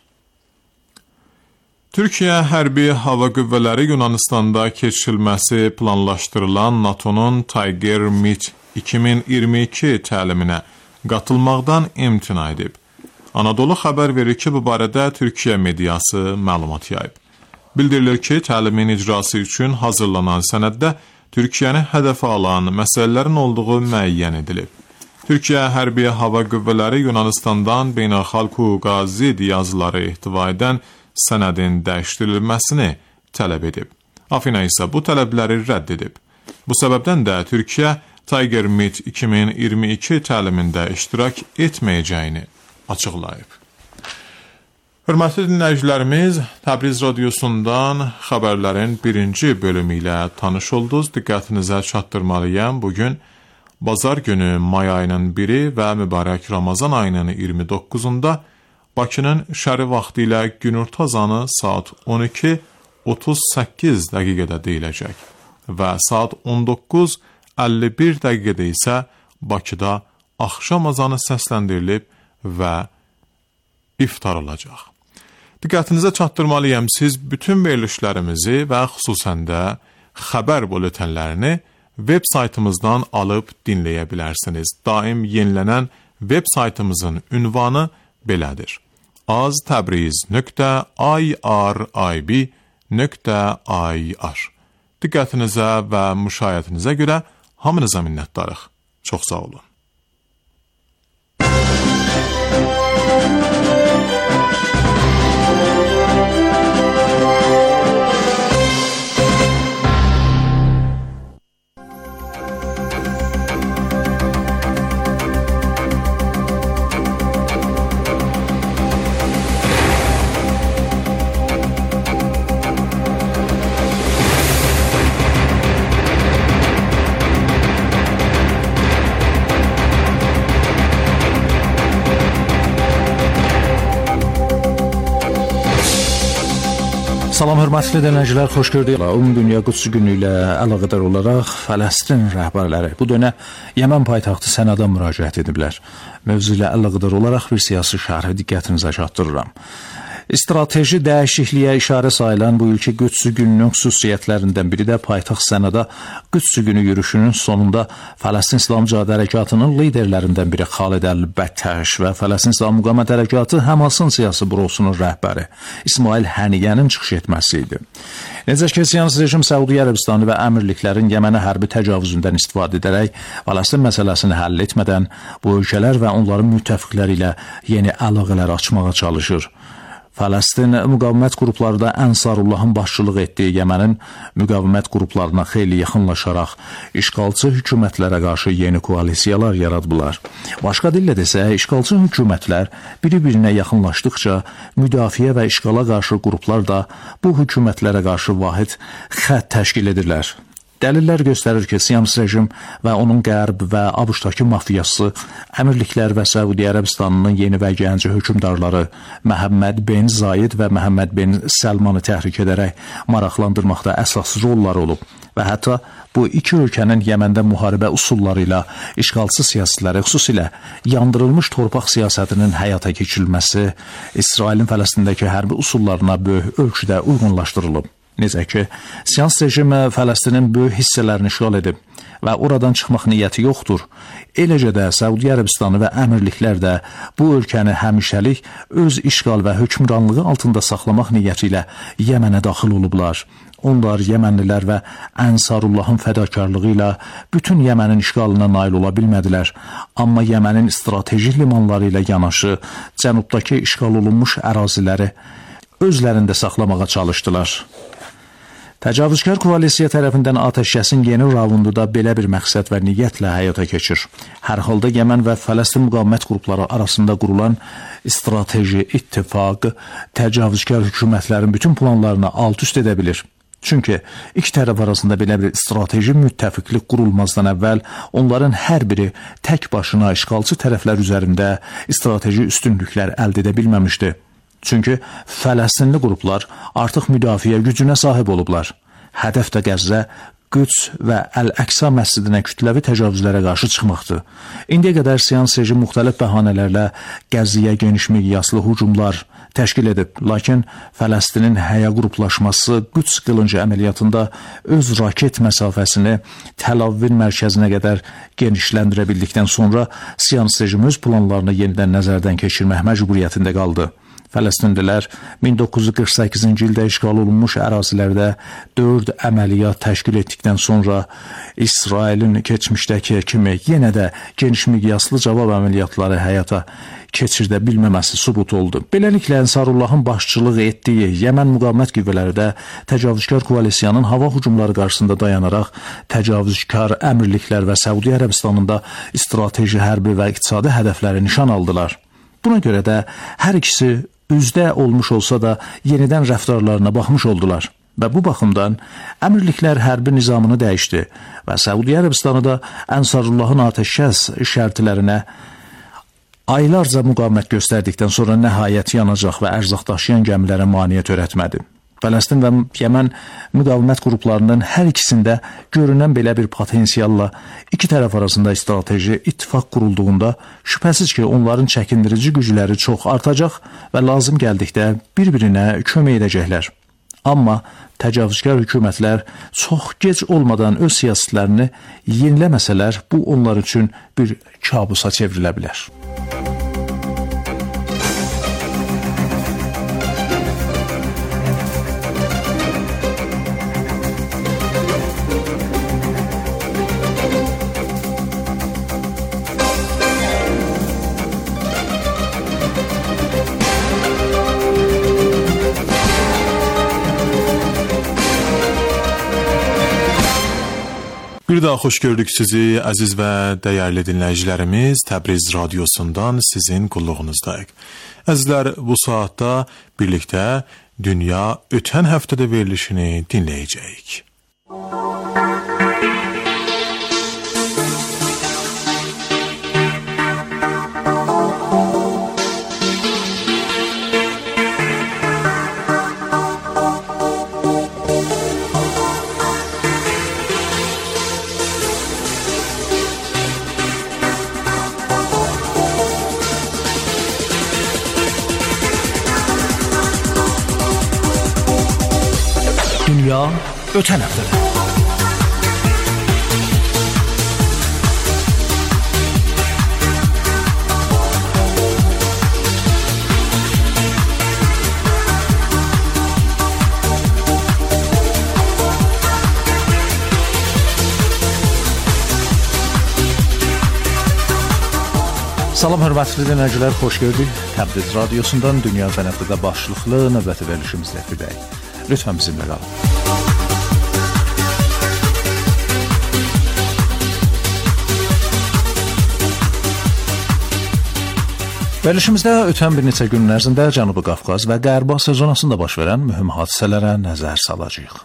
Türkiyə hərbi hava qüvvələri Yunanistanda keçirilməsi planlaşdırılan NATO'nun Tiger MiG 2022 təliminə qatılmaqdan imtina edib. Anadolu xəbər verir ki, bu barədə Türkiyə mediası məlumat yayıb. Bildirilir ki, təlimin icrası üçün hazırlanan sənəddə Türkiyəni hədəfə alan məsələlərin olduğu müəyyən edilib. Türkiyə hərbi hava qüvvələri Yunanistandan beynəlxalq hüquqa zidd yazıları ehtiva edən sənədin dəyişdirilməsini tələb edib. Afina isə bu tələbləri rədd edib. Bu səbəbdən də Türkiyə Tiger MiG 2022 təlimində iştirak etməyəcəyini açıqlayıb. Hörmətli dinləyicilərimiz, Təbriz radiosundan xəbərlərin birinci bölümü ilə tanış oldunuz. Diqqətinizə çatdırmalıyam. Bugün Bazar günü may ayının 1-i və mübarək Ramazan ayının 29-unda Bakının şəri vaxtı ilə günorta azanı saat 12:38 dəqiqədə deyiləcək və saat 19:51 dəqiqədə isə Bakıda axşam azanı səsləndirilib və iftar olacaq. Diqqətinizə çatdırmalıyam, siz bütün verilişlərimizi və xüsusən də xəbər bültenlərini web saytımızdan alıb dinləyə bilərsiniz. Daim yenilənən web saytımızın ünvanı belədir: aztabriz.irib.ir. Diqqətinizə və müşahiyyətinizə görə hamınıza minnətdarıq. Çox sağ olun. Salam hörmətli dinləyicilər, xoş gördük. Ümumdünya Qüds günü ilə əlaqədar olaraq Fələstin rəhbərləri bu dönə Yəmən paytaxtı Sənədə müraciət ediblər. Mövzu ilə əlaqədar olaraq bir siyasi şərhi diqqətinizə çatdırıram. Strateji dəyişikliyə işarə sayılan bu ilki Qüds gününün xüsusiyyətlərindən biri də paytaxt Sənədə Qüds günü yürüşünün sonunda Fələstin İslam Cihad Hərəkatının liderlərindən biri Xalid Əl-Bəttəş və Fələstin İslam Müqavimət Hərəkatı Həmasın siyasi bürosunun rəhbəri İsmail Həniyənin çıxış etməsi idi. Necə ki, siyasi rejim Səudiyyə Ərəbistanı və əmirliklərin Yəmənə hərbi təcavüzündən istifadə edərək Fələstin məsələsini həll etmədən bu ölkələr və onların müttəfiqləri ilə yeni əlaqələr açmağa çalışır. Fələstin müqavimət qrupları da Ənsarullahın başçılıq etdiyi Yəmənin müqavimət qruplarına xeyli yaxınlaşaraq işğalçı hökumətlərə qarşı yeni koalisiyalar yaradıblar. Başqa dillə desə, işğalçı hökumətlər biri-birinə yaxınlaşdıqca müdafiə və işğala qarşı qruplar da bu hökumətlərə qarşı vahid xətt təşkil edirlər. Dəlillər göstərir ki, siyasi rejim və onun qərb və ABŞ-dakı mafiyası əmirliklər və Səudiyyə Ərəbistanının yeni və gənc hökümdarları Məhəmməd bin Zayed və Məhəmməd bin Səlmanı təhrik edərək maraqlandırmaqda əsas rolları olub və hətta bu iki ölkənin Yəməndə müharibə üsulları ilə işğalçı siyasətləri, xüsusilə yandırılmış torpaq siyasətinin həyata keçirilməsi İsrailin Fələstindəki hərbi üsullarına böyük ölçüdə uyğunlaşdırılıb. Necə ki, siyasi rejim Fələstinin böyük hissələrini işğal edib və oradan çıxmaq niyyəti yoxdur. Eləcə də Səudiyyə Ərəbistanı və əmirliklər də bu ölkəni həmişəlik öz işğal və hökmranlığı altında saxlamaq niyyəti ilə Yəmənə daxil olublar. Onlar Yəmənlilər və Ənsarullahın fədakarlığı ilə bütün Yəmənin işğalına nail ola bilmədilər. Amma Yəmənin strateji limanları ilə yanaşı cənubdakı işğal olunmuş əraziləri özlərində saxlamağa çalışdılar. Təcavüzkar koalisiya tərəfindən atəşkəsin yeni raundu da belə bir məqsəd və niyyətlə həyata keçir. Hər halda Yəmən və Fələstin müqavimət qrupları arasında qurulan strateji ittifaq təcavüzkar hökumətlərin bütün planlarını alt-üst edə bilir. Çünki iki tərəf arasında belə bir strateji müttəfiqlik qurulmazdan əvvəl onların hər biri tək başına işğalçı tərəflər üzərində strateji üstünlüklər əldə edə bilməmişdi. Çünki Fələstinli qruplar artıq müdafiə gücünə sahib olublar. Hədəf də Qəzzə, Qüds və Əl-Əqsa məscidinə kütləvi təcavüzlərə qarşı çıxmaqdır. İndiyə qədər siyasi rejim müxtəlif bəhanələrlə Qəzziyə geniş miqyaslı hücumlar təşkil edib. Lakin Fələstinin həya qruplaşması Qüds qılıncı əməliyyatında öz raket məsafəsini Təl-Avivin mərkəzinə qədər genişləndirə bildikdən sonra siyasi rejim öz planlarını yenidən nəzərdən keçirmək məcburiyyətində qaldı. Fələstinlilər 1948-ci ildə işğal olunmuş ərazilərdə 4 əməliyyat təşkil etdikdən sonra İsrailin keçmişdəki kimi yenə də geniş miqyaslı cavab əməliyyatları həyata keçirdə bilməməsi sübut oldu. Beləliklə, Ənsarullahın başçılıq etdiyi Yəmən müqavimət qüvvələri də təcavüzkar koalisiyanın hava hücumları qarşısında dayanaraq təcavüzkar əmirliklər və Səudiyyə Ərəbistanında strateji hərbi və iqtisadi hədəfləri nişan aldılar. Buna görə də hər ikisi üzdə olmuş olsa da yenidən rəftarlarına baxmış oldular və bu baxımdan əmirliklər hərbi nizamını dəyişdi və Səudiyyə Ərəbistanı da Ənsarullahın atəşkəs şərtlərinə aylarca müqavimət göstərdikdən sonra nəhayət yanacaq və ərzaq daşıyan gəmilərə maneə törətmədi. Fələstin və Yəmən müqavimət qruplarının hər ikisində görünən belə bir potensialla iki tərəf arasında strateji ittifaq qurulduğunda şübhəsiz ki, onların çəkindirici gücləri çox artacaq və lazım gəldikdə bir-birinə kömək edəcəklər. Amma təcavüzkar hökumətlər çox gec olmadan öz siyasətlərini yeniləməsələr, bu onlar üçün bir kabusa çevrilə bilər. Bir daha xoş gördük sizi, əziz və dəyərli dinləyicilərimiz. Təbriz radiosundan sizin qulluğunuzdayıq. Əzizlər, bu saatda birlikdə Dünya ötən həftədə verilişini dinləyəcəyik. Dünya ötən həftədə. Salam hörmətli dinləyicilər, xoş gördük. Təbriz radiosundan Dünya ötən həftədə başlıqlı növbəti verilişimizlə firdəyik. Lütfen bizimle kalın. Verilişimizdə ötən bir neçə günün ərzində Cənubi Qafqaz və Qərbi Asiya zonasında baş verən mühüm hadisələrə nəzər salacağıq.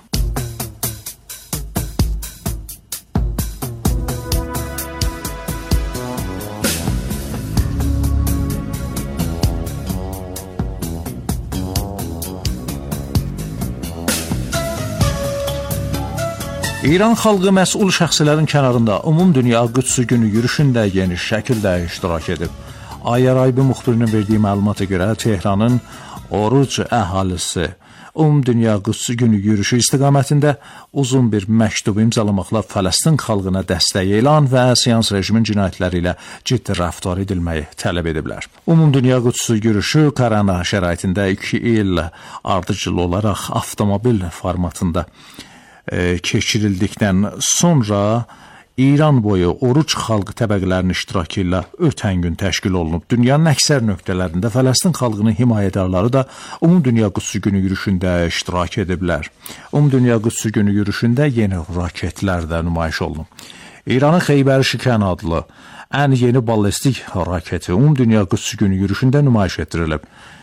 İran xalqı məsul şəxslərin kənarında Ümumdünya Qüds günü yürüşündə geniş şəkildə iştirak edib. Ayaraybi müxbirinin verdiyi məlumata görə Tehranın Oruc əhalisi Ümumdünya Qüds günü yürüşü istiqamətində uzun bir məktub imzalamaqla Fələstin xalqına dəstək elan və Siyans rejimin cinayətləri ilə ciddi rəftar edilməyi tələb ediblər. Ümumdünya Qüds yürüşü korona şəraitində 2 il ardıcıl olaraq avtomobil formatında keçirildikdən sonra İran boyu oruç xalq təbəqələrinin iştirakı ilə ötən gün təşkil olunub. Dünyanın əksər nöqtələrində Fələstin xalqının himayədarları da Ümumdünya Qüds günü yürüşündə iştirak ediblər. Ümumdünya Qüds günü yürüşündə yeni raketlər də nümayiş olunub. İranın Xeybər Şikan adlı ən yeni ballistik raketi Ümumdünya Qüds günü yürüşündə nümayiş etdirilib.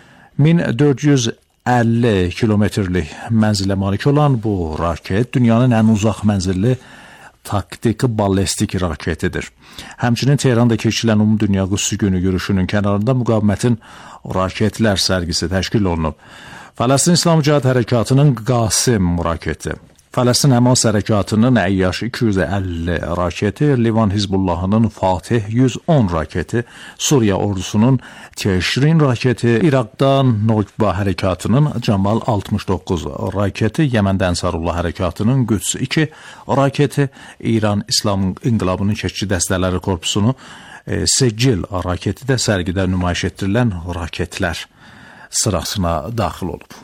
1450 kilometrlik mənzilə malik olan bu raket dünyanın ən uzaq mənzilli taktiki ballistik raketidir. Həmçinin Tehranda keçirilən Ümumdünya Qüds günü yürüşünün kənarında müqavimətin raketlər sərgisi təşkil olunub. Fələstin İslam Cihad Hərəkatının Qasim raketi, Fələstin Həmas Hərəkatının Əyyaş 250 raketi, Livan Hizbullahının Fatih 110 raketi, Suriya ordusunun Teşrin raketi, İraqdan Nokba Hərəkatının Camal 69 raketi, Yəməndə Ənsarullah Hərəkatının Qüds 2 raketi, İran İslam İnqilabının Keşikçi Dəstələri Korpusunun Secil raketi də sərgidə nümayiş etdirilən raketlər sırasına daxil olub.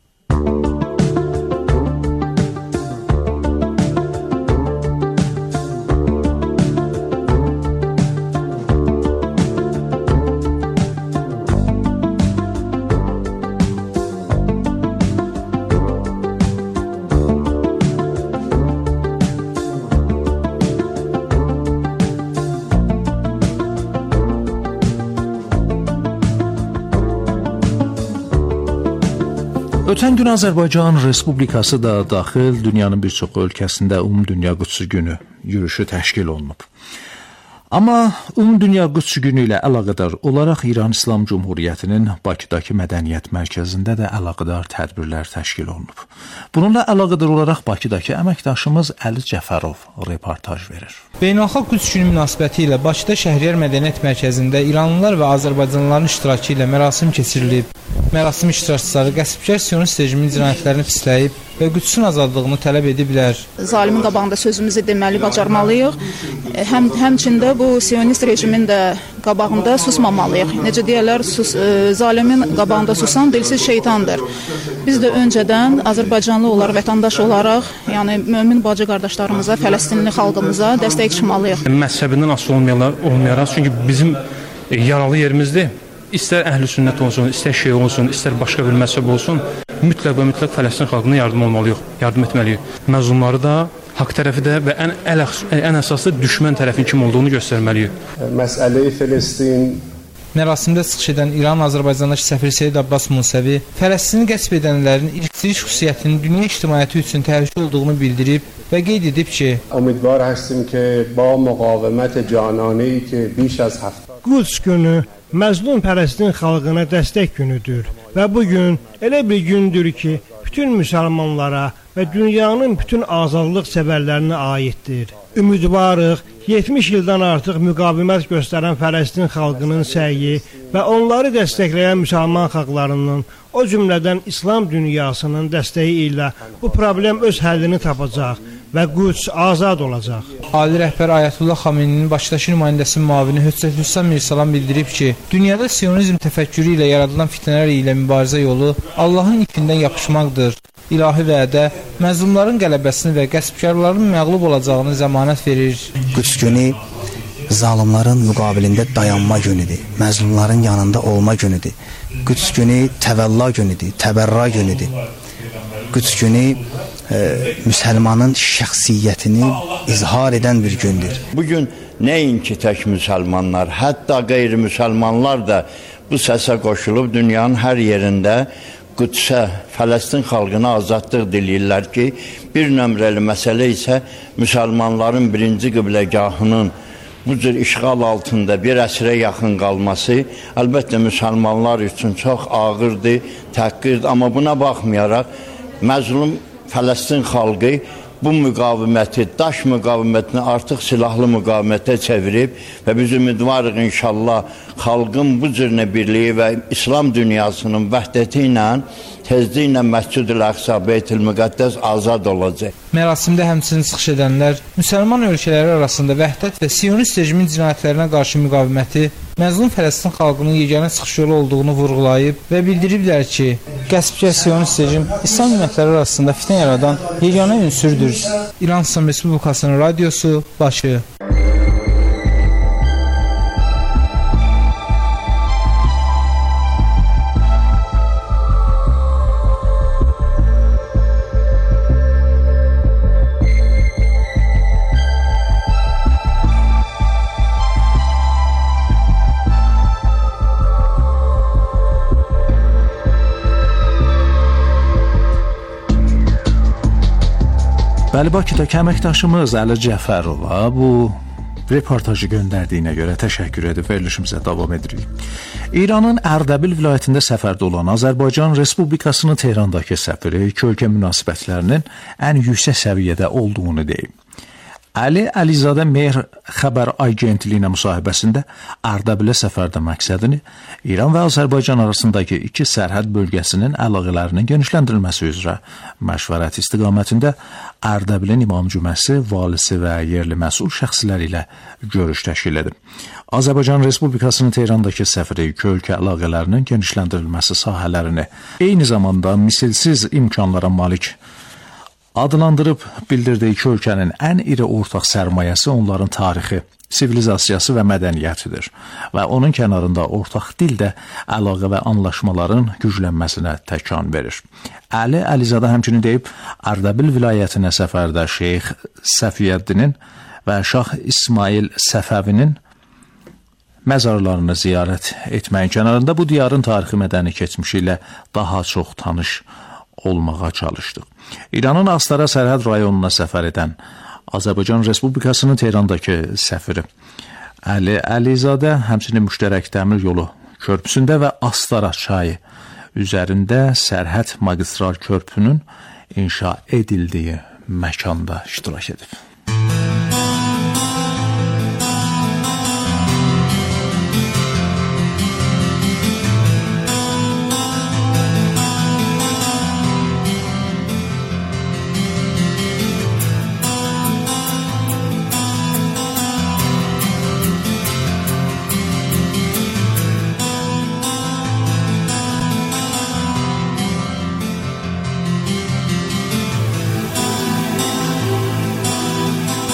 Ötən gün Azərbaycan Respublikası da daxil dünyanın bir çox ölkəsində Ümumdünya Qüds günü yürüşü təşkil olunub. Amma Ümumdünya Qüds günü ilə əlaqədar olaraq İran İslam Cümhuriyyətinin Bakıdakı Mədəniyyət Mərkəzində də əlaqədar tədbirlər təşkil olunub. Bununla əlaqədar olaraq Bakıdakı əməkdaşımız Əli Cəfərov reportaj verir. Beynəlxalq Qüds günü münasibəti ilə Bakıda Şəhriyar Mədəniyyət Mərkəzində İranlılar və Azərbaycanlıların iştirakı ilə mərasim keçirilib. Mərasim iştirakçıları qəsbkar sionist rejimin cinayətlərini pisləyib və Qüdsün azadlığını tələb ediblər. Zalimin qabağında sözümüzü deməli bacarmalıyıq. Həmçində bu sionist rejimin də qabağında susmamalıyıq. Necə deyirlər, zalimin qabağında susan dilsiz şeytandır. Biz də öncədən Azərbaycanlı olaraq, vətəndaş olaraq, yəni mömin bacı qardaşlarımıza, Fələstinli xalqımıza dəstək çıxmalıyıq. Məzhəbindən asılı olmayaraq, çünki bizim yaralı yerimizdir. İstər əhl-i sünnət olsun, istər şey olsun, istər başqa bir məzhəb olsun, mütləq və mütləq Fələstin xalqına yardım etməliyik. Məzlumları da, haqq tərəfi də və ən əsaslı düşmən tərəfin kim olduğunu göstərməliyik. Məsələyi Fələstin. Mərasimdə çıxış edən İran Azərbaycandakı səfir Seyid Abbas Musəvi Fələstini qəsb edənlərin irqçilik xüsusiyyətinin dünya ictimaiyyəti üçün təhlükə olduğunu bildirib və qeyd edib ki, Ümidvar həstim ki, ba müqavimət cananəyi ki, biş az həftə. Qüds günü məzlum Fələstin xalqına dəstək günüdür və bu gün elə bir gündür ki, bütün müsəlmanlara və dünyanın bütün azadlıq sevərlərinə aiddir. Ümidvarıq, 70 ildən artıq müqavimət göstərən Fələstin xalqının səyi və onları dəstəkləyən müsəlman xalqlarının, o cümlədən İslam dünyasının dəstəyi ilə bu problem öz həllini tapacaq və Qüds azad olacaq. Ali rəhbər Ayətullah Xameneinin Bakıdakı nümayəndəsinin müavini Höccət Hüsam Mirsalan bildirib ki, dünyada sionizm təfəkkürü ilə yaradılan fitnələr ilə mübarizə yolu Allahın ipindən yapışmaqdır. İlahi vədə məzlumların qələbəsini və qəsbkarların məğlub olacağını zəmanət verir. Qüds günü zalimların müqabilində dayanma günüdür. Məzlumların yanında olma günüdür. Qüds günü təvəlla günüdür, təbərra günüdür. Qüds günü müsəlmanın şəxsiyyətini izhar edən bir gündür. Bugün nəinki tək müsəlmanlar, hətta qeyri-müsəlmanlar da bu səsə qoşulub dünyanın hər yerində Qüdsə, Fələstin xalqına azadlıq diləyirlər ki, bir nömrəli məsələ isə müsəlmanların birinci qibləgahının bu cür işğal altında bir əsrə yaxın qalması əlbəttə müsəlmanlar üçün çox ağırdır, təhqirdir, amma buna baxmayaraq məzlum Fələstin xalqı bu müqaviməti, daş müqavimətini artıq silahlı müqavimətə çevirib və biz ümidvarıq inşallah xalqın bu cürünə birliyi və İslam dünyasının vəhdəti ilə tezliklə Məscid-ül Əqsa, Beytül-Müqəddəs azad olacaq. Mərasimdə həmçinin çıxış edənlər müsəlman ölkələri arasında vəhdət və sionist rejimin cinayətlərinə qarşı müqaviməti məzlum Fələstin xalqının yeganə çıxış yolu olduğunu vurğulayıb və bildiriblər ki, qəsbkar sionist rejim İslam millətləri arasında fitnə yaradan yeganə ünsürdür. İran İslam Respublikasının radiosu, Bakı. Bəli, Bakıdakı əməkdaşımız Əli Cəfərova bu reportajı göndərdiyinə görə təşəkkür edib verilişimizə davam edirik. İranın Ərdəbil vilayətində səfərdə olan Azərbaycan Respublikasının Tehrandakı səfiri iki ölkə münasibətlərinin ən yüksək səviyyədə olduğunu deyib. Əli Əlizadə Mehr xəbər agentliyinə müsahibəsində Ərdəbilə səfərdə məqsədini İran və Azərbaycan arasındakı iki sərhəd bölgəsinin əlaqələrinin genişləndirilməsi üzrə məşvərət istiqamətində Ərdəbilin İmam Cüməsi, valisi və yerli məsul şəxslər ilə görüş təşkil edib. Azərbaycan Respublikasının Tehrandakı səfiri iki ölkə əlaqələrinin genişləndirilməsi sahələrini eyni zamanda misilsiz imkanlara malik adlandırıb bildirdiyi iki ölkənin ən iri ortaq sərmayəsi onların tarixi, sivilizasiyası və mədəniyyətidir və onun kənarında ortaq dildə əlaqə və anlaşmaların güclənməsinə təkan verir. Əli Əlizadə həmçinin deyib, Ərdəbil vilayətinə səfərdə Şeyx Səfiyyəddinin və Şah İsmail Səfəvinin məzarlarını ziyarət etməyin kənarında bu diyarın tarixi mədəni keçmişi ilə daha çox tanış olmağa çalışdıq. İranın Astara sərhəd rayonuna səfər edən Azərbaycan Respublikasının Tehrandakı səfiri Əli Əlizadə həmçinin müştərək dəmir yolu körpüsündə və Astara çayı üzərində sərhəd magistral körpünün inşa edildiyi məkanda iştirak edib.